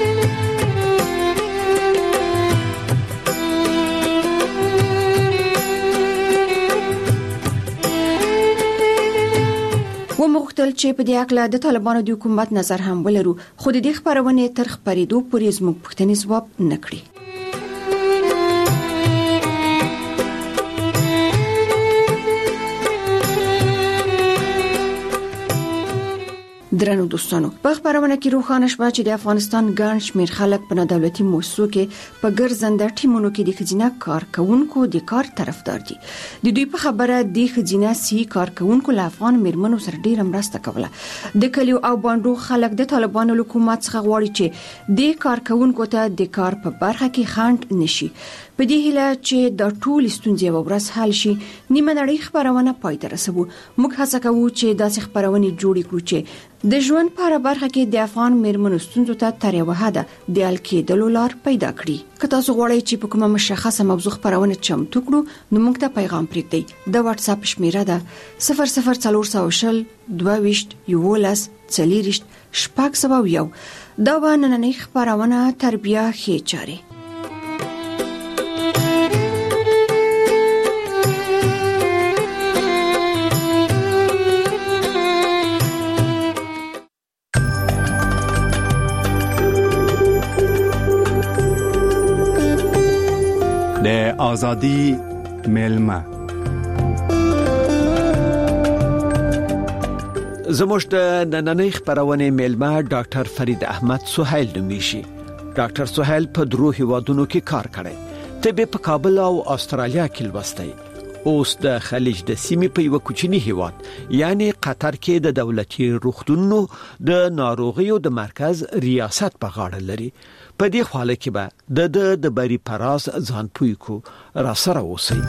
ومغتل چې په دې اړه د طالبانو د حکومت نظر هم ولرو، خو د دې خبرونه تر خبرېدو پورې زموږ پوښتنې ځواب نکړي. درنو دوستانو، په خبرونه کې روښانه شوه چې د افغانستان ګڼ شمېر خلک په دولتي مؤسسو کې په ګرځنده ټیمونو کې د ښځینه کارکونکو د کار طرفدار دي. د دوی په خبره د ښځینه سي کارکونکو له افغان میرمنو سره ډیره مرسته کوله. د کلیو او باندو خلک د طالبانو حکومت څخه غواړي چې د کارکونکو ته د کار په برخه کې خنډ نشي. په دې هیله چې د ټول ستونزې په ورځ حل شي، نیمه نړۍ خبرونه پای ته رسوو. موږ هڅه کوو چې داسې خبرونه جوړ کړو چې د ژوند په اړه برخه کې د افغان میرمنو ستونزو ته تر یوه حده د حل کېدلو لار پیدا کړي. که تاسو غواړئ چې په کومه مشخصه موضوع خبرونه چمتو کړو نو موږ ته پیغام پرېږدئ. د واتس اپ شمیره ده صفر صفر څلور سوه شل دوه ویشت یولس څلېرویشت شپږ سوه یو. دا به نننۍ خبرونه تربیه ښې چارې. ازادي میلمه. زموږ د نننۍ خبرونه میلمه ډاکټر فرید احمد سهیل نومیشي. ډاکټر سهیل په درو هیوادونو کې کار کړی. طب په کابل او استرالیا کې لوستی. اوس د خلیج د سیمې په یو کوچني هیواد یعنی قطر کې د دولتي روغتونونو د ناروغیو د مرکز ریاست په غاړه لري. په دې حواله کې به د د بری پراز ځان پوي کو را سره اوسئ.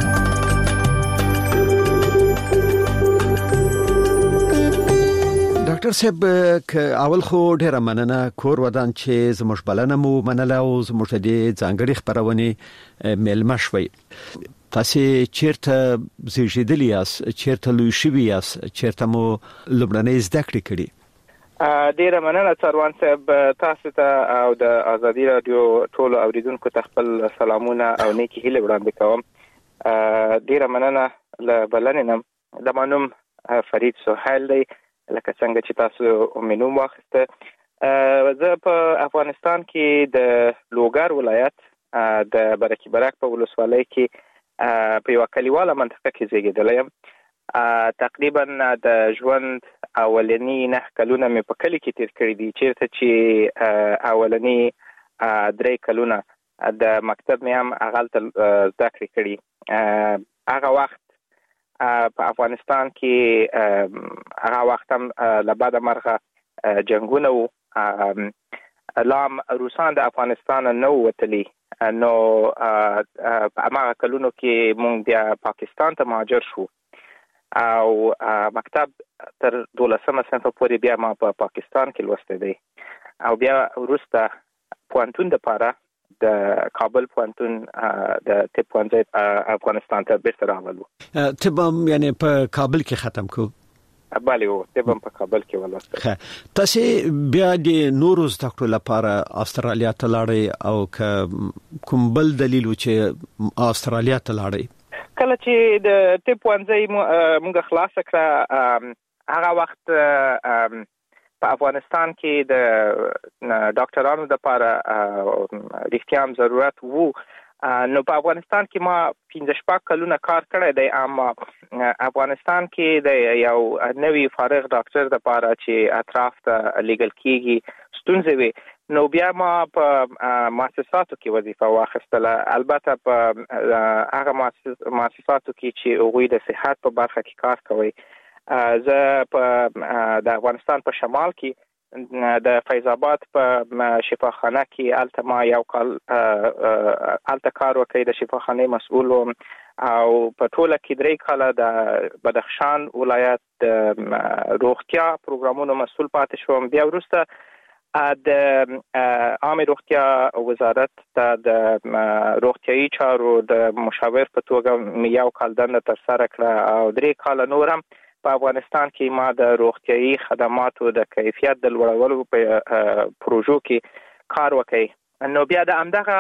ډاکټر صاحب ک اول خو ډیره مننه کور ودان چې زموږ بلنه مو منله او زموږ د ځانګړي خبرونه میلمه شوي. تاسو چیرته زیږیدلی یاست، چیرته لوی شوي یاست، چیرته مو لومړنۍ زده کړې کړې؟ ډیره مننه څروان صاحب، تاسو ته او د ازادي رادیو ټولو اوریدونکو ته خپل سلامونه او نیکی هیله وړاندې کوم. ډیره مننه ل بلننم. د مانوم فرید سهیل دی، لکه څنګه چې تاسو مینوم واخسته. زه په افغانستان کې د لوګر ولایت د برکي برک په ولسوالۍ کې په یو کلیواله منطقه کې زیږیدلی یم. تقریبا د ژوند اولنی نه کلونه مې په کلی کې تیر کړی دي، چیرته چې اولنی درې کلونه د مکتب مې هم هغلته زده کړې کړي. هغه وخت په افغانستان کې هغه وخت هم له بده مرغه جنګونه وو، لام روسان د افغانستان نه وتلی، نو په هغه کلونو کې مونږ بیا پاکستان ته مهاجر شو او مکتب تر دولسمه صنف پورې بیا ما په پاکستان کې لوستی دی او بیا وروسته پوهنتون دپاره د کابل پوهنتون د طب پوهنځی افغانستان ته بیرته راغلو. طب هم یعنی په کابل کې ختم کو؟ بله و، طب هم په کابل کې ولوستی. تاسو بیا د نورو زده کړو لپاره استرالیا ته لاړئ او کوم بل دلیل و چې استرالیا ته لاړئ؟ کله چې د طب پوهنځی مونږ خلاص کړه، هغه وخت په افغانستان کې د ډاکټرانو لپاره رښتیا هم ضرورت وو. نو په افغانستان کې ما پنځه شپږ کلونه کار کړی دی، اما افغانستان کې د یو نوی فارغ ډاکټر لپاره چې اطراف ته لیږل کیږي ستونزې وي، نو بیا ما په مؤسساتو کې وظیفه واخیستله. البته په هغه مؤسساتو کې چې هغوی د صحت په برخه کې کار کوي. زه په د افغانستان په شمال کې د فیض آباد په شفاخانه کې الته ما یو کال الته کار وکړی، د شفاخانې مسؤل وم او په ټوله کې درې کاله د بدخشان ولایت د روغتیا پروګرامونو مسؤل پاتې شوم. بیا وروسته د عامه روغتیا وزارت ته د روغتیايي چارو د مشاور په توګه یو کال دنده ترسره کړه او درې کاله نور هم په افغانستان کې ما د روغتیايي خدماتو د کیفیت د لوړولو په پروژو کې کار وکړ. نو بیا د همدغه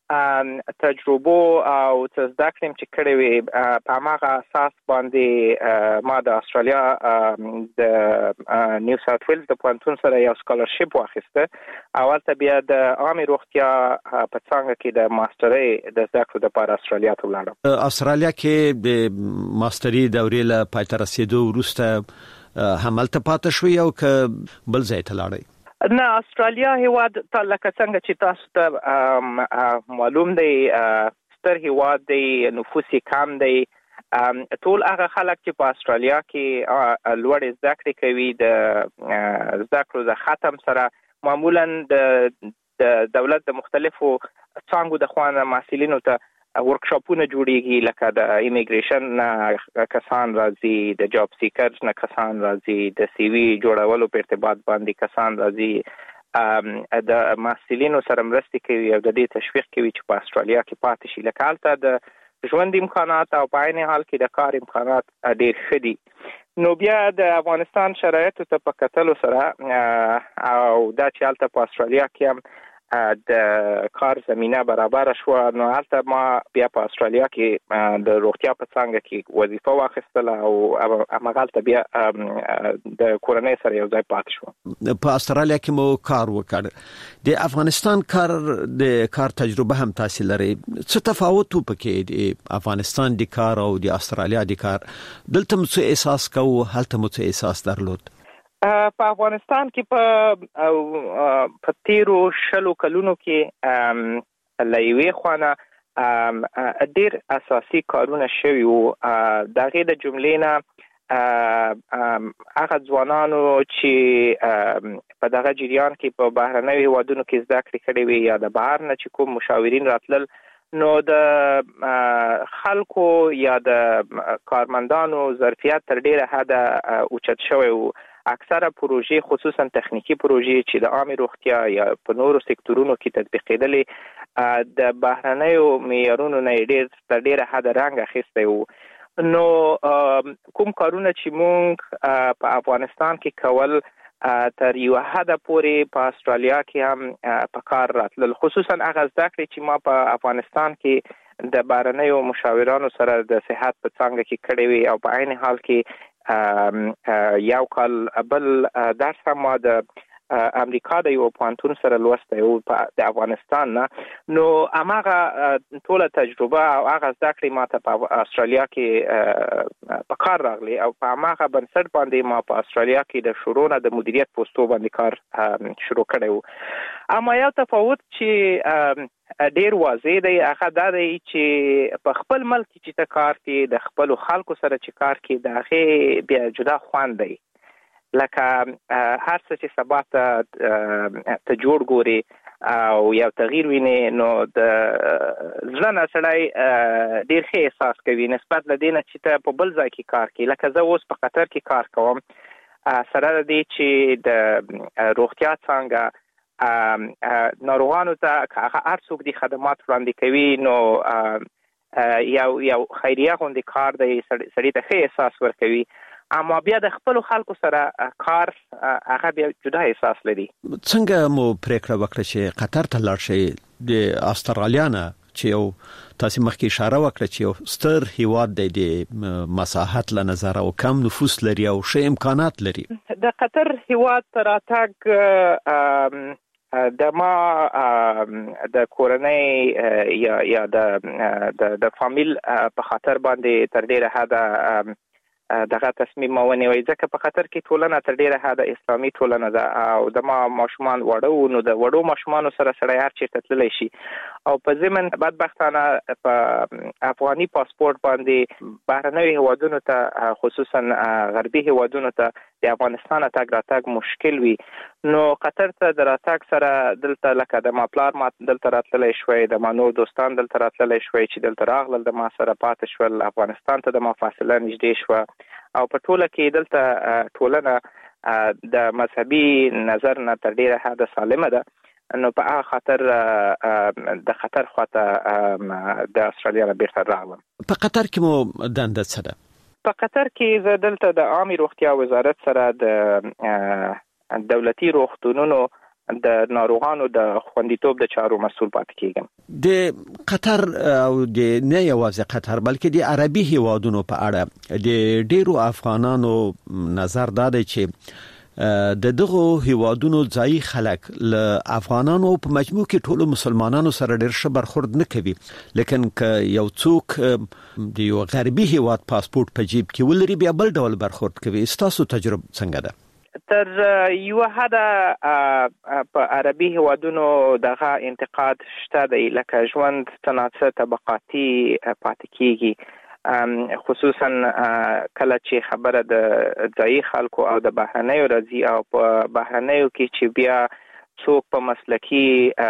تجربو او څه زده کړم چې کړې وې په هماغه اساس باندې ما د استرالیا د نیو ساوث ویلز د پوهنتون سره یو سکالرشپ واخیسته او هلته بیا د عامې روغتیا په څانګه کې د ماسترۍ د زده کړو دپاره استرالیا ته ولاړم. استرالیا کې د ماسترۍ دورې له پای ته رسېدو وروسته همالته پاتې شوې او که بل ځای ته لاړئ؟ نه، استرالیا هیواد ته لکه څنګه چې تاسو ته معلوم دی ستر هیواد دی، نفوس یې کم دی. ټول هغه خلک چې په استرالیا کې لوړې زده کړې کوي د زده کړو د ختم سره معمولا د دولت د مختلفو څانګو د خوا نه محصلینو ته ورکشاپونه جوړیږي، لکه د ایمیګریشن کسان راځي، د جاب سیکرز نه کسان راځي، د سی وی جوړولو په ارتباط باندې کسان راځي، د محصلینو سره مرستې کوي او د دې تشویق کوي چې په استرالیا کې پاتې شي. لکه هلته د ژوند امکانات او په عین حال کې د کار امکانات ډېر ښه دي. نو بیا د افغانستان شرایطو ته په کتلو سره او دا چې هلته په استرالیا کې هم د کار زمينه برابر شو. نو هلته ما بیا په استرالیا کې د روغتیا په څنګه کې وظیفه واخیستله او هغه بیا د کورنۍ سره یو ځای پات شو. په استرالیا کې مو کار وکړ. د افغانستان کار د کار تجربه هم تاسو لري. څه تفاوت پکې د افغانستان د کار او د استرالیا د کار؟ دلته مو څه احساس کوو، هلته مو څه احساس درلود؟ په افغانستان کې په په تیرو شلو کلونو کې لایوي خوانه ډیر اساسي کارونه شوي وو. دغه د جملې نه هغه ځوانانو چې په دغه جریان کې په بهرنیو هیوادونو کې زده کړې کړې وي یا د بهر نه چې کوم مشاورین راتلل، نو د خلکو یا د کارمندانو ظرفیت تر ډیره حده اوچت شوی وو. اکثره پروژې خصوصا تخنیکی پروژې چې د عامه روغتیا یا په نورو سکتورونو کې تطبیقېدلې د بهرنیو معیارونو نه ډیر تر ډیره حد رنګ اخیستی وو. نو کوم کارونه چې مونږ په افغانستان کې کول تر یو حد پورې په استرالیا کې هم په کار راتلل، خصوصا هغه زده کړې چې ما په افغانستان کې د بهرنیو مشاورانو سره د صحت په څنګه کې کړې وي او په عین حال کې یو کال بل درس هم ما د امریکا د یو پوهنتون سره لوستی او د افغانستان نه. نو هغه ټوله تجربه او هغه زده کړې ما ته په استرالیا کې په کار راغلی او په هغه بنسټ باندې ما په استرالیا کې د شروع نه د مدیریت پوسټو باندې کار شروع کړی وو. اما یو تفاوت چې ډیر واضح دی هغه دا دی چې په خپل ملک چې ته کار کې د خپل خلکو سره چې کار کې د هغه بیا جدا خوند دی. لکه هر څه چې سبا ته جوړ ګوري او یو تغییر ویني، نو د ځړه نه سړی ډیر ښه احساس کوي نسبت له دې نه چې ته په بل ځای کې کار کوي. لکه زه اوس په قطر کې کار کوم، سره د دې چې د روغتیا څنګه ناروغانو ته هغه هر څوک د خدمات وړاندې کوي، نو یو یو خیریه غوندې کار دی، سړی ته ښه احساس ورکوي. اما بیا د خپل خلکو سره کار هغه بیا جدا احساس لري. څنګه مو پریکړه وکړه چې قطر ته لاړ شئ؟ د استرالیا نه چې یو تاسو مخکې اشاره وکړه چې یو ستر هیواد دی د مساحت له نظر او کم نفوس لري او ښه امکانات لري. د قطر هیواد ته راتګ د ما د کورنۍ یا یا د د فامیل په خاطر باندې تر ډیره حده دغه تصمیم ونیوي، ځکه په خاطر کې ټولنه تر ډیره حد اسلامي ټولنه ده او د ما ماشومان وړو، نو د وړو ماشومانو سره سره هر چیرته تللی شي او په ضمن بدبختانه په افغاني پاسپورت باندې بهرنیو هیوادونو ته خصوصا غربي هیوادونو ته د افغانستان تګ راتګ مشکل وي. نو قطر ته د راتګ سره دلته لکه د ما پلار ما دلته راتللی شوی، د ما نور دوستان دلته راتللی شوی چې دلته راغلل د ما سره پاتې شول، افغانستان ته د ما فاصله نږدې شوه او په ټوله کې دلته ټولنه د مذهبي نظر نه تر ډیره حد سالمه ده. نو په هغه خاطر د خطر خواته د استرالیا نه بیرته راغلم. په قطر کې مو دنده څه ده؟ په قطر کې زه دلته د عامه روغتیا وزارت سره د دولتي روغتونونو د ناروغانو د خوندیتوب د چارو مسؤل پاتې کیږم. د قطر او د نه یوازې قطر بلکې د عربي هیوادونو په اړه د ډیرو افغانانو نظر دا دی چې د دغه هیوادونو ځای خلک له افغانانو په مجموع کې ټولو مسلمانانو سره ډیر ښه برخورد نه کوي، لیکن که یو څوک د یو غربي هیواد پاسپورت په جیب کې ولري بیا بل ډول برخورد کوي. ستاسو تجربه څنګه ده؟ تر یو حد په عربي هیوادونو دغه انتقاد شته دی، لکه ژوند تناسب طبقاتي پاتې کیږي، خصوصا کله چې خبره د ځایي خلکو او د بهرنیو راځي او په بهرنیو کې چې بیا څوک په مسلکی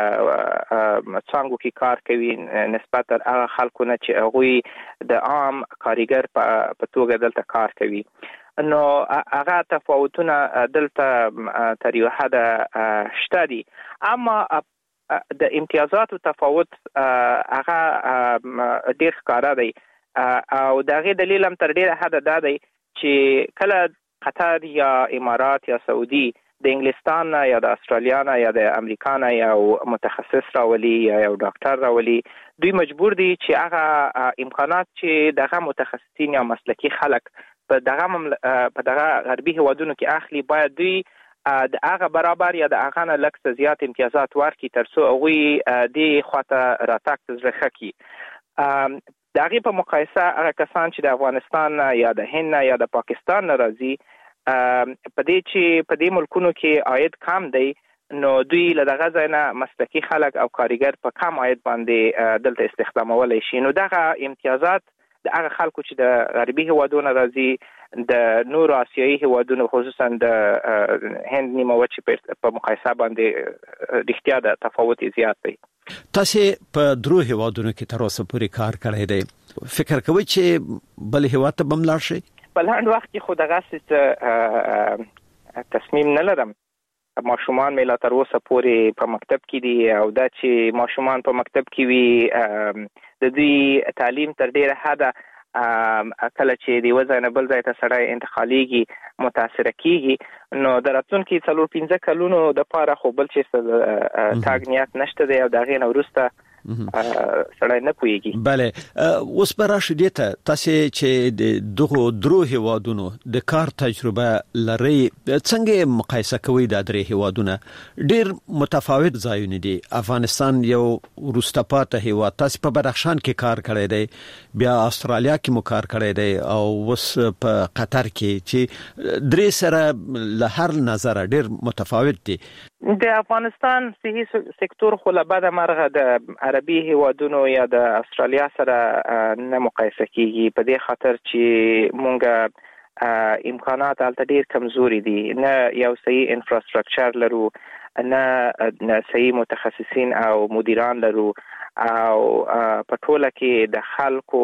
څنګه کې کار کوي نسبت تر هغه خلکو نه چې هغوی د عام کارګر په توګه دلته کار کوي. نو هغه تفاوتونه دلته تر یو حد شته دي، اما د امتیازاتو تفاوت هغه ډیر ښکاره دی او دغه دلیل هم تر ډیره حد دا دی چې کله قطر یا امارات یا سعودي د انګلستان یا د استرالیا نه یا د امریکا نه یو متخصص راولي یا یو ډاکټر راولي، دوی مجبور دي چې هغه امکانات چې دغه متخصصین یا مسلکي خلک په دغه په دغه غربي هیوادونو کې اخلي، باید دوی د هغه برابر یا د هغه نه لږ زیات امتیازات ورکړي ترڅو هغوی دې خواته راتګ ته زړه ښه کړي. د هغې په مقایسه هغه کسان چې د افغانستان یا د هند نه یا د پاکستان نه راځي، په دې چې په دې ملکونو کې عاید کم دی، نو دوی له دغه ځای نه مسلکي خلک او کارګر په کم عاید باندې دلته استخدامولی شي. نو دغه امتیازات د هغه خلکو چې د غربي هیوادونو راځي، د نورو آسیایي هیوادونو خصوصا د هند نیمه وچې په مقایسه باندې رښتیا د تفاوت زیات دی. تاسو په درو هیوادونو کې تر اوسه پورې کار کړی دی، فکر کوئ چې بل هیواد ته به ملاړ شئ؟ په لاندې وخت کې خو دغسې تصمیم نه لرم. ماشومان مې لا تر اوسه پورې په مکتب کې دي او دا چې ماشومان په مکتب کې وي، د دوی تعلیم تر ډیره حده کله چې د یو ځای نه بل ځای ته سړی انتقالیږي متاثره کیږي، نو د راتلونکي څلور پنځه کلونو دپاره خو بل چېرته تاګ نیت نشته دی او د هغې نه وروسته سړی نه پوهیږي. بله، اوس به راشو دې ته، تاسې چې د دغو درو هیوادونو د کار تجربه لرئ، څنګه مقایسه کوئ دا درې هیوادونه؟ ډېر متفاوت ځایونه دي. افغانستان یو وروسته پاته هیواد، تاسې په بدخشان کې کار کړی دی، بیا استرالیا کې مو کار کړی دی او اوس په قطر کې، چې درې سره له هر نظره ډېر متفاوت دي. د افغانستان صحي سکتور خو له بده مرغه د عربي هیوادونو یا د استرالیا سره نه مقایسه کیږي، په دې خاطر چې مونږ امکانات هلته ډېر کمزوري دي، نه یو صحیح انفراستراکچر لرو، نه صحیح متخصصین او مدیران لرو، او په ټوله کې د خلکو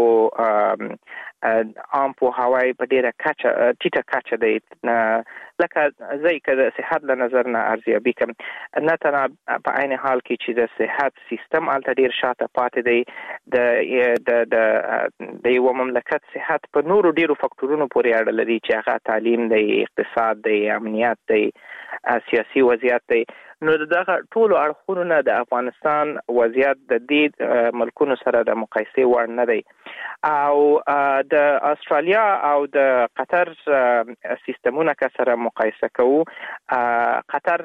عام پوهاوی په ډیره کچه ټیټه کچه دی. لکه زه که د صحت له نظر نه ارزیابي کوم، نه تنها په عین حال کې چې د صحت سیستم هلته ډیر شاته پاتې دی، د د د یو مملکت صحت په نورو ډیرو فکټورونو پورې اړه لري چې هغه تعلیم دی، اقتصاد دی، امنیت دی، سیاسي وضعیت دی. نو دغه ټولو اړخونو نه د افغانستان وضعیت د دې ملکونو سره د مقایسې وړ نه دی. او د استرالیا او د قطر سیستمونه که سره مقایسه کوو، قطر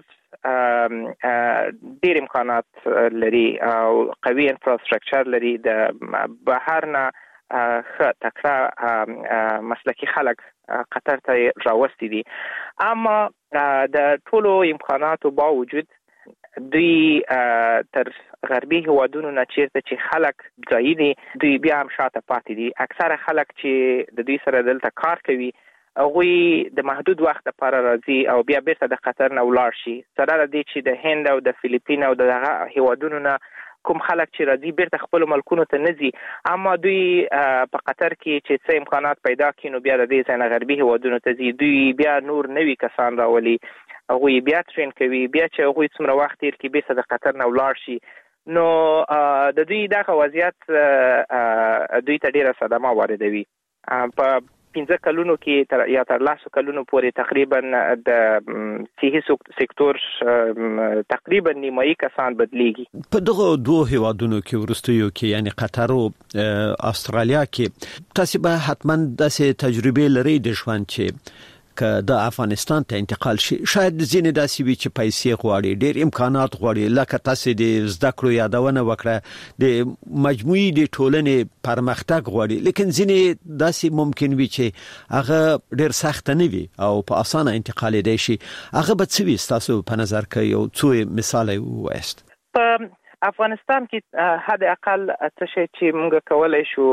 ډیر امکانات لري او قوي انفراستراکچر لري، د بهر نه ښه تکړه مسلکي خلک قطر ته راوستي دي. اما د ټولو امکاناتو باوجود دوی تر غربي هیوادونو نه چیرته چې خلک ځایي دي، دوی بیا هم شاته پاتې دي. اکثره خلک چې د دوی سره دلته کار کوي، هغوی د محدود وخت لپاره راځي او بیا بیرته د قطر نه ولاړ شي، سره له دې چې د هند او د فلیپین او دغه هیوادونو نه کوم خلک چې راځي بیرته خپل ملکونو ته نه ځي. اما دوی په قطر کې چې څه امکانات پیدا کړي، نو بیا د دې ځای نه غربي هیوادونو ته ځي، دوی بیا نور نوي کسان راولي، هغوی بیا ټرین کوي، بیا چې هغوی څومره وخت تیر کړي بیرته د قطر نه ولاړ شي. نو د دوی دغه وضعیت دوی ته ډیره صدمه واردوي. په پنځه کلونو کې تر یا تر لسو کلونو پورې تقریبا د صحي سکتور تقریبا نیمایي کسان بدلیږي. په دغه دوه هیوادونو کې وروستیو کې یعنی قطر او استرالیا کې تاسو به حتما داسې تجربه لرئ د ژوند چې که د افغانستان ته انتقال شي، شاید ځینې داسې وي چې پیسې غواړي، ډېر امکانات غواړي، لکه تاسو د زده کړو یادونه وکړه، د مجموعي د ټولنې پرمختګ غواړي، لیکن ځینې داسې ممکن وي چې هغه ډېر سخت نه وي او په اسانه انتقالېدای شي. هغه به څه وي ستاسو په نظر کې؟ یو څو مثال ووایاست. په افغانستان کې حد اقل څه شی چې موږ کولی شو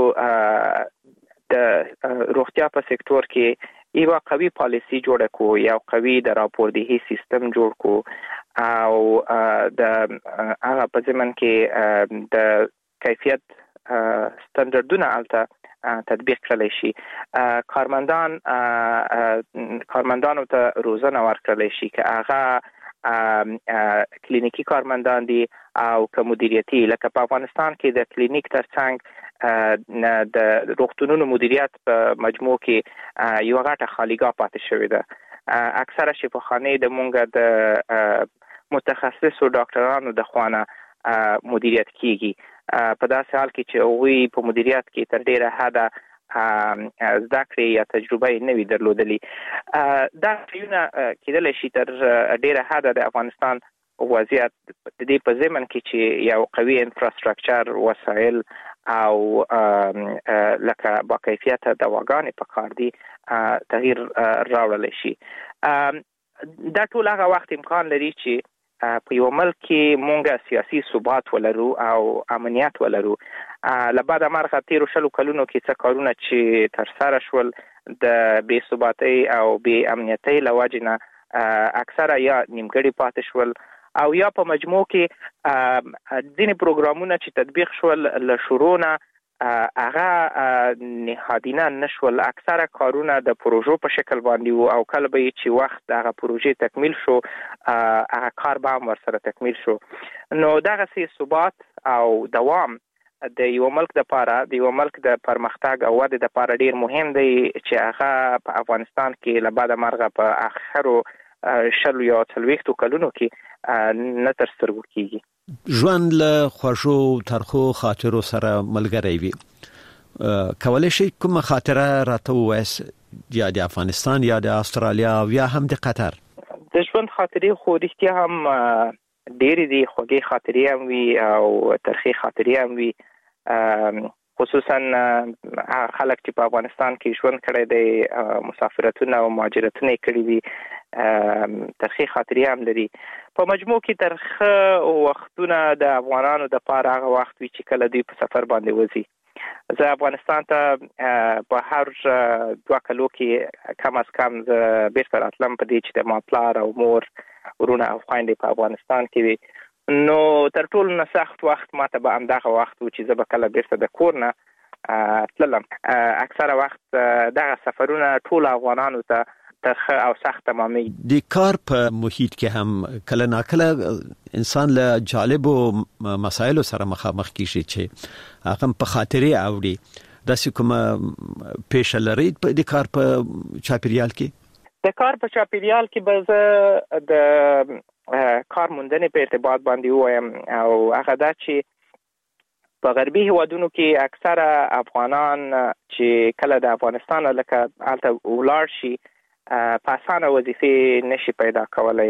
د روغتیا په سکتور کې یو قوي پالیسی جوړ کو، یو قوي د راپوردهي سیستم جوړ کو، او د هغه په ضمن کې د کیفیت ستاندردونه الته تطبیق کړلی شي، کارمندان کارمندانو ته روزنه ورکړلی شي که هغه کلینیکی کارمندان دي او که مدیریتي. لکه په افغانستان کې د کلینیک ترڅنګ د روغتونونو مدیریت په مجموع کې یو غټه خالیګاه پاتې شوې ده. اکثره شفاخانې د مونږ د متخصصو ډاکټرانو د خوانه مدیریت کیږي. په داسې حال کې چې هغوی په مدیریت کې تر ډیره حده زده کړې یا تجربه یې نه وي درلودلې. دا شیونه کېدلی شي تر ډیره حده د افغانستان وضعیت د دې په ضمن کې چې یو قوي انفراستراکچر، وسایل او لکه با کیفیته دواګانې په کار دي تغییر راوړلی شي. دا ټول هغه وخت امکان لري چې په یو ملک کې مونږ سیاسي ثبات ولرو او امنیت ولرو. له بعده مرغه تیرو شلو کلونو کې څه کارونه چې ترسره شول د بې ثباتۍ او بې امنیتۍ له وجې نه اکثره یا نیمګړي پاتې شول او یا په مجموع کې ځینې پروګرامونه چې تطبیق شول له شروع نه هغه نهادینه نشول. اکثره کارونه د پروژو په شکل باندې وو او کله به چې وخت هغه پروژې تکمیل شو هغه کار به هم ورسره تکمیل شو. نو دغسې ثبات او دوام د یو ملک دپاره د یو ملک د پرمختګ او ودې دپاره ډیر مهم دی چې هغه په افغانستان کې له بعده مرغه په اخرو شلو یا څلوېښتو کلونو کې نه تر سترګو کیږي. ژوند له خوږو ترخو خاطرو سره ملګری وي. کولی شئ کومه خاطره راته ووایاست، یا د افغانستان یا د استرالیا او یا هم د قطر؟ د ژوند خاطرې خو رښتیا هم ډېرې دي، خوږې خاطرې هم وي او ترخې خاطرې هم وي. خصوصا خلک چې په افغانستان کې ژوند کړی دی، مسافرتونه او مهاجرتونه یې کړي دي، ترخې خاطرې هم لري. په مجموع کې ترخه وختونه د افغانانو د پاره هغه وخت وي چې کله دوی په سفر باندې وځي. زه افغانستان ته په هر دوه کلو کې کم از کم زه بیرته راتلم په دې چې د ما پلار او مور ورونه او خویندې په افغانستان کې وي. نو تر ټولو نه سخت وخت ماته به همدغه وخت و چې زه به کله بیرته د کور نه تللم. اکثره وخت دغه سفرونه ټول افغانانو ته ترخه او سخت تمامي. د کار په محیط کې هم کله ناکله انسان له جالبو مسایلو سره مخامخ کیږي چې هغه په خاطرې اوړي. داسې کومه پیښه لرئ د کار په چاپیریال کې؟ د کار په چاپیریال کې به زه د کار موندنې په ارتباط باندې وایم او هغه دا چې په غربي هیوادونو کې اکثره افغانان چې کله د افغانستان لکه هلته ولاړ شي په اسانه وظیفې نشي پیدا کولی.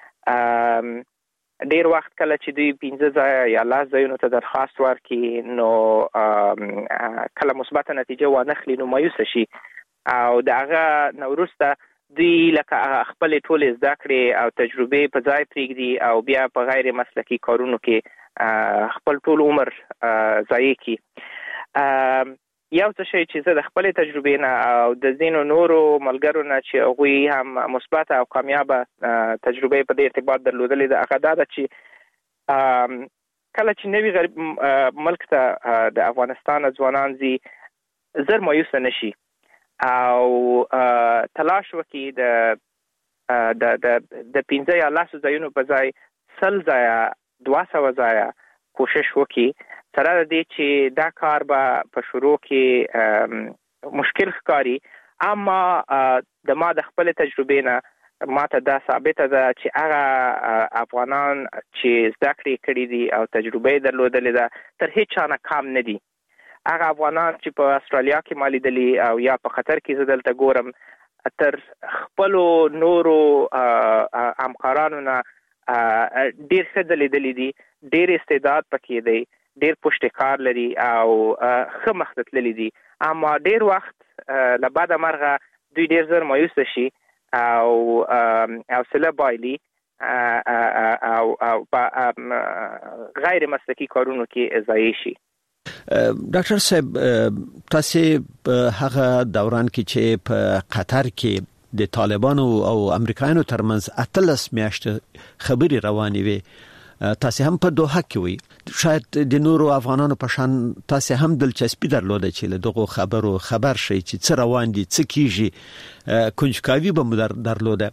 ډیر وخت کله چې دوی پنځه ځایه یا لس ځایونو ته درخواست ورکړي نو کله مثبته نتیجه وانخلي نو مایوسه شي او د هغه نه وروسته دوی لکه خپلې ټولې زده کړې او تجربې په ځای پرېږدي او بیا په غیر مسلکي کارونو کې خپل ټول عمر ضایع کړي. یو څه شی چې زه د خپلې تجربې نه او د ځینو نورو ملګرو نه چې هغوی هم مثبته او کامیابه تجربې په دې ارتباط درلودلې ده، هغه دا ده چې کله چې نوي غریب ملک ته د افغانستان ځوانان ځي زر مایوسه نشي او تلاش وکړي د د د د پنځه یا لسو ځایونو په ځای سل ځایه دوه سوه ځایه کوشش وکړي، سره د دې چې دا کار به په شروع کې مشکل ښکاري، اما د ما د خپلې تجربې نه ما ته دا ثابته ده چې هغه افغانان چې زده کړې کړي دي او تجربه یې درلودلې ده تر هیڅ چا نه کم نه دي. هغه افغانان چې په استرالیا کې ما لیدلي او یا په قطر کې زه دلته ګورم تر خپلو نورو همکارانو نه ډېر ښه ځلېدلي دي، ډېر استعداد پکې دی، ډېر پشت کار لري او ښه مخ ته تللي دي. اما ډېر وخت له بعده مرغه دوی ډېر زر مایوسه شي او حوصله بایلي او په غیر مسلکي کارونو کې ضایع شي. ډاکټر صاحب، تاسو په هغه دوران کې چې په قطر کې د طالبانو او امریکایانو ترمنځ اتلس میاشتې خبرې روانې وي، تاسو هم په دوحه کې وي، شاید د نورو افغانانو په شان تاسو هم دلچسپي درلوده چې له دغه خبرو خبر شئ چې څه روان دي، څه کیږي، کنجکاوي به مو درلوده.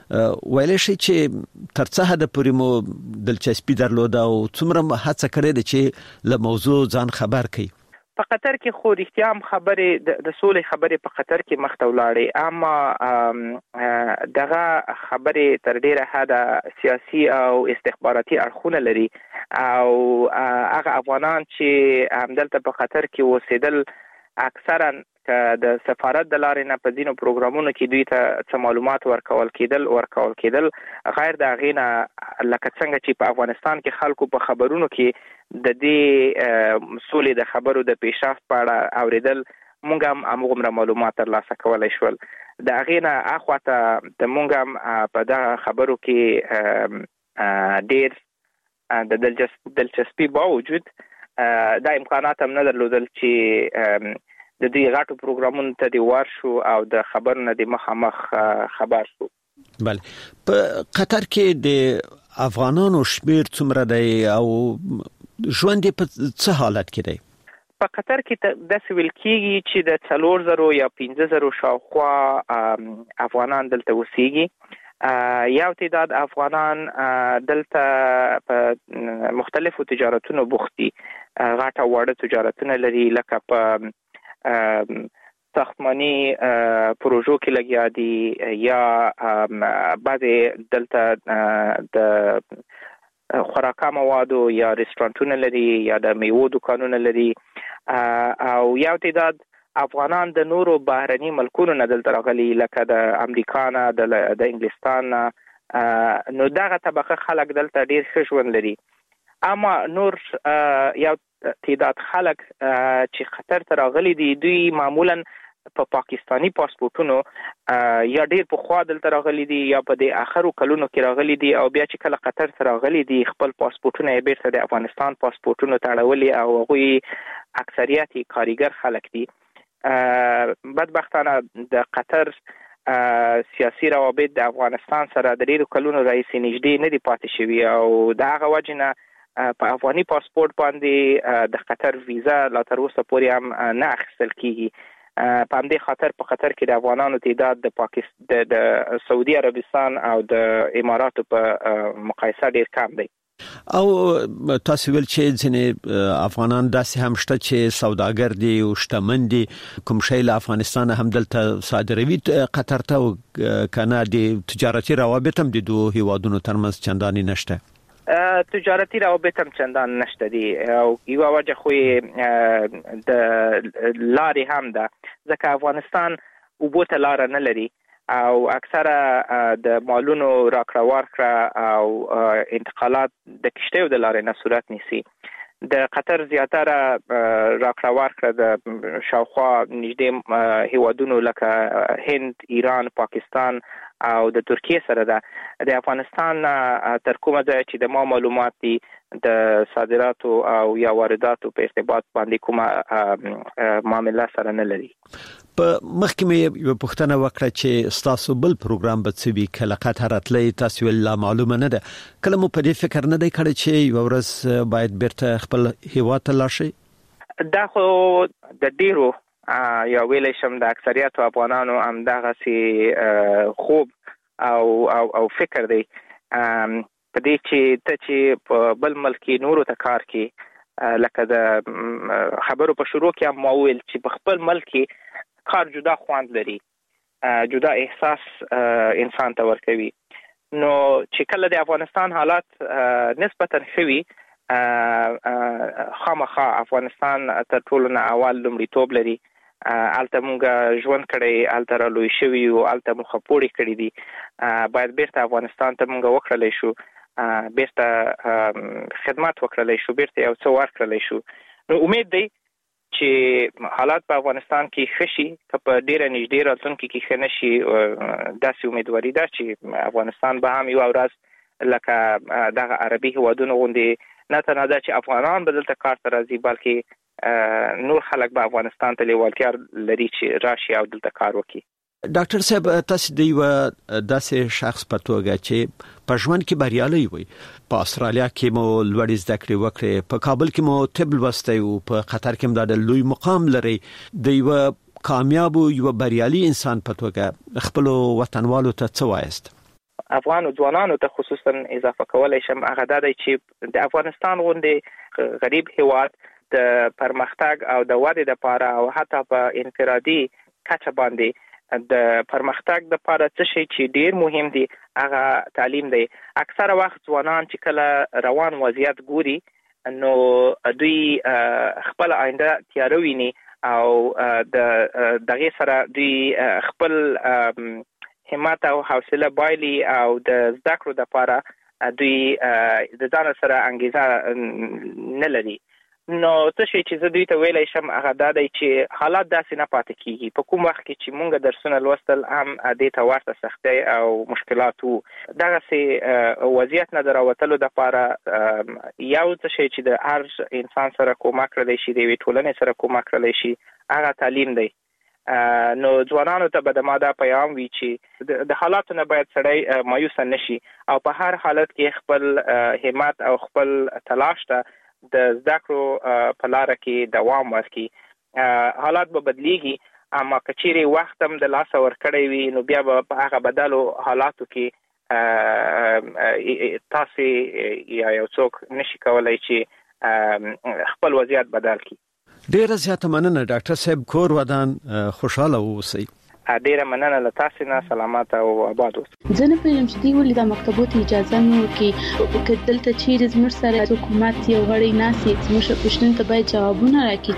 ویل شي چې ترڅه حد پورې مو دلچسپي درلوده او څومره هڅه کړې ده چې له موضوع ځان خبر کړي. په قطر کې خو رښتیا هم خبرې د سولې خبرې په قطر کې مخته ولاړې، اما دغه خبرې تر ډیره حده سیاسي او استخباراتي اړخونه لري او هغه افغانان چې همدلته په قطر کې اوسېدل اکثرا د سفارت د لارې نه په ځینو پروګرامونو کې دوی ته څه معلومات ورکول کېدل ورکول کېدل غیر د هغې نه لکه څنګه چې په افغانستان کې خلکو په خبرونو کې د دې سولې د خبرو د پیشرفت په اړه اورېدل موږ هم همغومره معلومات ترلاسه کولی شول. د هغې نه اخواته د موږ هم په دغه خبرو کې ډېر د دلچسپي باوجود دا امکانات هم نه درلودل چې د دې غټو پروګرامونو ته دی ورشو او د خبرونو د مخامخ خبر شو. بله، په قطر کې د افغانانو شمیر څومره دی او ژوند په څه حالت کې دی؟ په قطر کې داسې ویل کېږي چې د څلور زرو یا پنځه زرو شاوخوا افغانان دلته اوسېږي. یو تعداد افغانان دلته په مختلفو تجارتونو بوختي، غټه واړه تجارتونه لري، لکه په ساختماني پروژو کې لګیا دي یا بعضې دلته د خوراکه موادو یا رستورانټونه لري یا د میوو دکانونه لري، او یو تعداد افغانان د نورو بهرني ملکونو نه دلته راغلي لکه د امریکا نه د انګلستان نه، نو دغه طبقه خلک دلته ډیر ښه ژوند لري. اما نور یو تعداد خلک چې خطر ته راغلي دي دوی معمولا په پاکستانی پاسپورتونو یا ډیر پخوا دلته راغلي دي یا په د اخرو کلونو کې راغلي دي او بیا چې کله قطر ته راغلي دي خپل پاسپورتونه یې بیرته د افغانستان پاسپورتونو ته اړولي او هغوی اکثریت کارګر خلک دي. بدبختانه د قطر سیاسي روابط د افغانستان سره د ډیرو کلونو راهیسې نږدې نه دي پاتې شوي او د هغه وجې نه په افغاني پاسپورت باندې د قطر ویزا لا تر اوسه پورې هم نه اخیستل کیږي. په همدې خاطر په قطر کې د افغانانو تعداد د پاکستان د سعودي عربستان او د اماراتو په مقایسه ډیر کم دی. او تاسو ویل چې ځینې افغانان داسې هم شته چې سوداګر دي او شتمن دي، کوم شی له افغانستان هم دلته صادروي قطر ته، او کنه د تجارتي روابط هم د دوه هیوادونو ترمنځ چندانې نشته. تجارتي روابط هم چندان نشته دي او یوه وجه خو د لارې هم ده ځکه افغانستان اوبو ته لاره نه لري او اکثره د مالونو راکړه ورکړه او انتقالات د کشتیو د لارې نه صورت نیسي. د قطر زیاتره راکړه ورکړه د شاوخوا نږدې هیوادونو لکه هند، ایران، پاکستان او د ترکیه سره ده. د افغانستان تر کومه ځایه چې د ما معلومات دي د صادراتو او یا وارداتو په ارتباط باندې کومه معامله سره نه لري. په مخکې مې یو پوښتنه وکړه چې ستاسو بل پروګرام به څه وي کله قطر راتلی، تاسو ویل لا معلومه نه ده. کله مو په دې فکر نه دی کړی چې یوه ورځ باید بیرته خپل هیواد ته لاړ شئ؟ دا خو د ډیرو یا ویلی شم د اکثریت افغانانو همدغسې خوب او او او فکر دی په دې چې ته چې په بل ملک کې نورو ته کار کې لکه د خبرو په شروع کې هم ما وویل چې په خپل ملک کې کار جدا خوند لري، جدا احساس انسان ته ورکوي. نو چې کله د افغانستان حالات نسبتا ښه وي خامخا افغانستان تر ټولو نه اول لومړیتوب لري. الته مونږ ژوند کړی، الته را لوی شوي او الته مو خپوړې کړي دي، باید بیرته افغانستان ته مونږ وکړلی شو، بیرته خدمت وکړلی شو، بیرته یو څه ورکړلی شو. نو امید دی چې حالات په افغانستان کې ښه شي، که په ډیره نږدې راتلونکي کې ښه نه شي داسې امیدواري ده چې افغانستان به هم یوه ورځ لکه دغه عربي هیوادونو غوندې نه تنها ده چې افغانان به دلته کار ته راځي بلکې نور خلک به افغانستان ته لیوالتیا لري چې راشي او دلته کار وکړي. ډاکټر صاحب، تاسو د یو داسې شخص په توګه چې په ژوند کې بریالي وي، په استرالیا کې مو لوړې زده کړې وکړې، په کابل کې مو طب لوستی او په قطر کې هم د لوی مقام لري، د یو کامیاب او یو بریالي انسان په توګه خپل وطنوالو ته څه وایست؟ افغان ځوانانو ته خصوصا اضافه کولای شم هغه د چې د افغانستان غونډې غریب هیواد د پرمختګ او د ودې لپاره او حتی په انفرادي کچه باندې د پرمختګ لپاره څه شي چې ډیر مهم دي هغه تعلیم دی. اکثره وخت ځوانان چې کله روان وضعیت ګوري نو دوی خپل آینده تیار ویني او د دغه سره دوی خپل همت او حوصله بایلي او د زده کړو لپاره دوی د ځان سره انګیزه نه لري. نو څه شي چې زه دوی ته ویلای شم هغه دا دی چې حالات داسې نه پاتې کیږي. په کوم وخت کې چې مونږ درسونه لوستل هم دې ته ورته سختۍ او مشکلات وو، دغسې وضعیت نه د راوتلو دپاره یو څه شی چې د هر انسان سره کومک کړلی شي، د یوې ټولنې سره کومک کړلی شي، هغه تعلیم دی. نو ځوانانو ته به د ما دا پیغام وي چې د حالاتو نه باید سړی مایوسه نشي او په هر حالت کې خپل همت او خپل تلاش ته د زده کړو په لاره کې دوام ورکړي. حالات به بدلیږي اما که چیرې وخت هم د لاسه ورکړی وي نو بیا به په هغه بدلو حالاتو کې تاسې یا یو څوک نشي کولی چې خپل وضعیت بدل کړي. ډیره زیاته مننه ډاکټر صاحب، کور ودان خوشاله اوسئ. ډیره مننه له تاسو نه، سلامات او آباد اوسئ. زه نه پوهیږم چې دوی ولې د مکتبو ته اجازه نه ورکوي. که دلته چیرې زموږ سره حکومت یو غړی ناست وي زموږ پوښتنو ته باید جوابونه راکړي.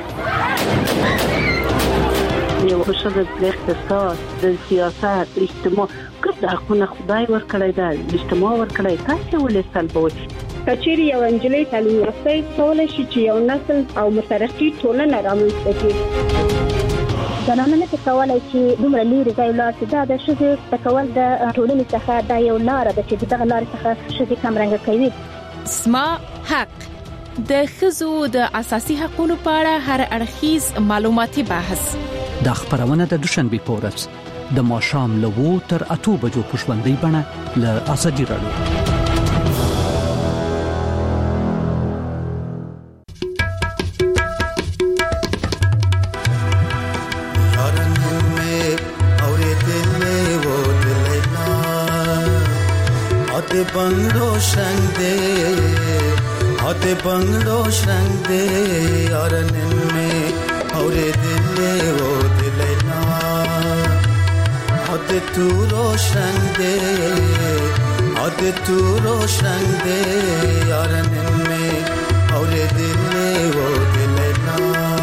یو ښځه د اقتصاد، د سیاست، اجتماع ګډ حقونه خدای ورکړی دی، اجتماع ورکړی، تاسو ولې سلبوي؟ کچېرې یو انجلۍ تعلیم یافته کولای شي چې یو نسل او مترقي ټولنه رامنځته کړي. زنانه نه کولای چې دومره لري ځای لاړ شي. دا د ښځې تکول د ټولنې څخه دا یو لاره ده چې دغه لارې څخه ښځې کمرنګه کوي. اسما حق د ښځو د اساسي حقوقو په اړه هر اړخیز معلوماتي بحث. د خبرونه د دوشنبه پورس د ماښام له وو تر اته بجو په ژوندۍ بڼه له ازادي راډیو. बंगड़ो शंग दे हाथे बंगड़ो शंग दे और निन में और दिले वो दिले ना हाथे तू रोशन दे हाथे तू रोशन दे और निन में और दिले वो दिले ना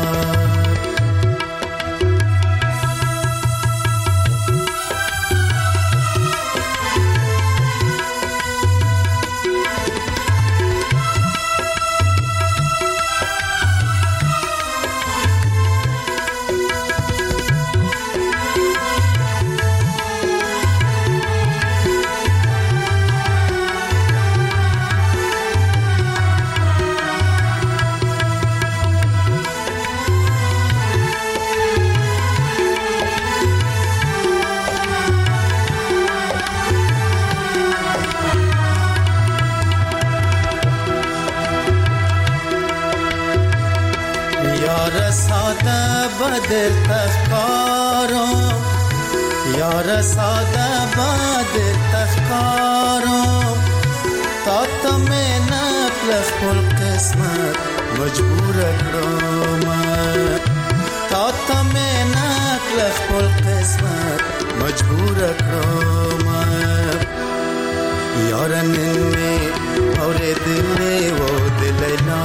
बदर तख्कारों यार सादा बदर तख्कारों ताता में नफलख पुल किस्मत मजबूर करो मत ताता में नफलख पुल किस्मत मजबूर करो मत यार निन में और दिल में वो दिल ना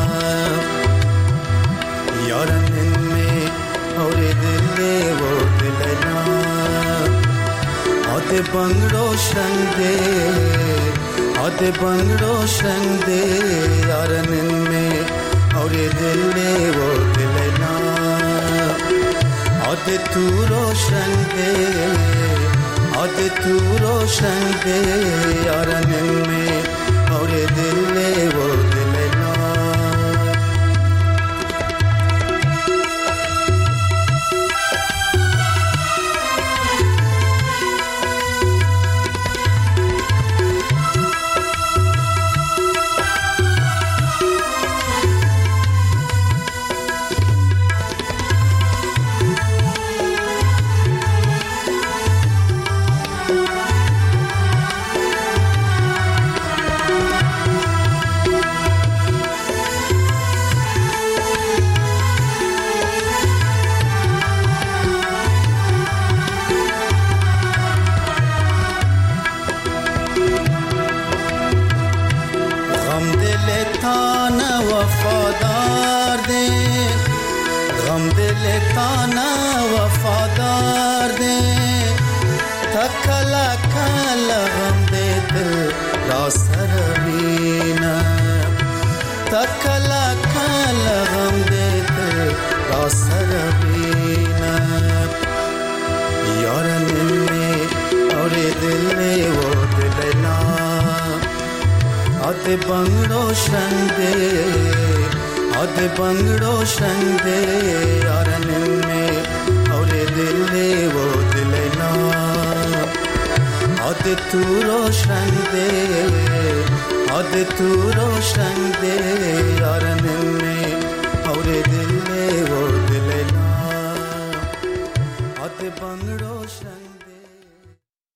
यार निन और दिल में वो दिल ना हाथे बंगड़ो शंग दे हाथे बंगड़ो शंग दे यार निन में और दिल में वो दिल ना हाथे तू रोशन दे हाथे तू रोशन दे यार निन में और दिल में वो दिल ना दिल ताना वफादार दे गम दिल ताना वफादार दे थकला कला गम दे दिल रासर बीना थकला कला गम दे दिल रासर बीना यार दिल में और दिल में वो दिल ना आते बंगड़ो शंदे आते बंगड़ो शंदे यारन में और दिल में वो दिल ना आते तू रोशन दे आते तू रोशन दे यारन में और दिल में वो दिल ना आते बंगड़ो शंदे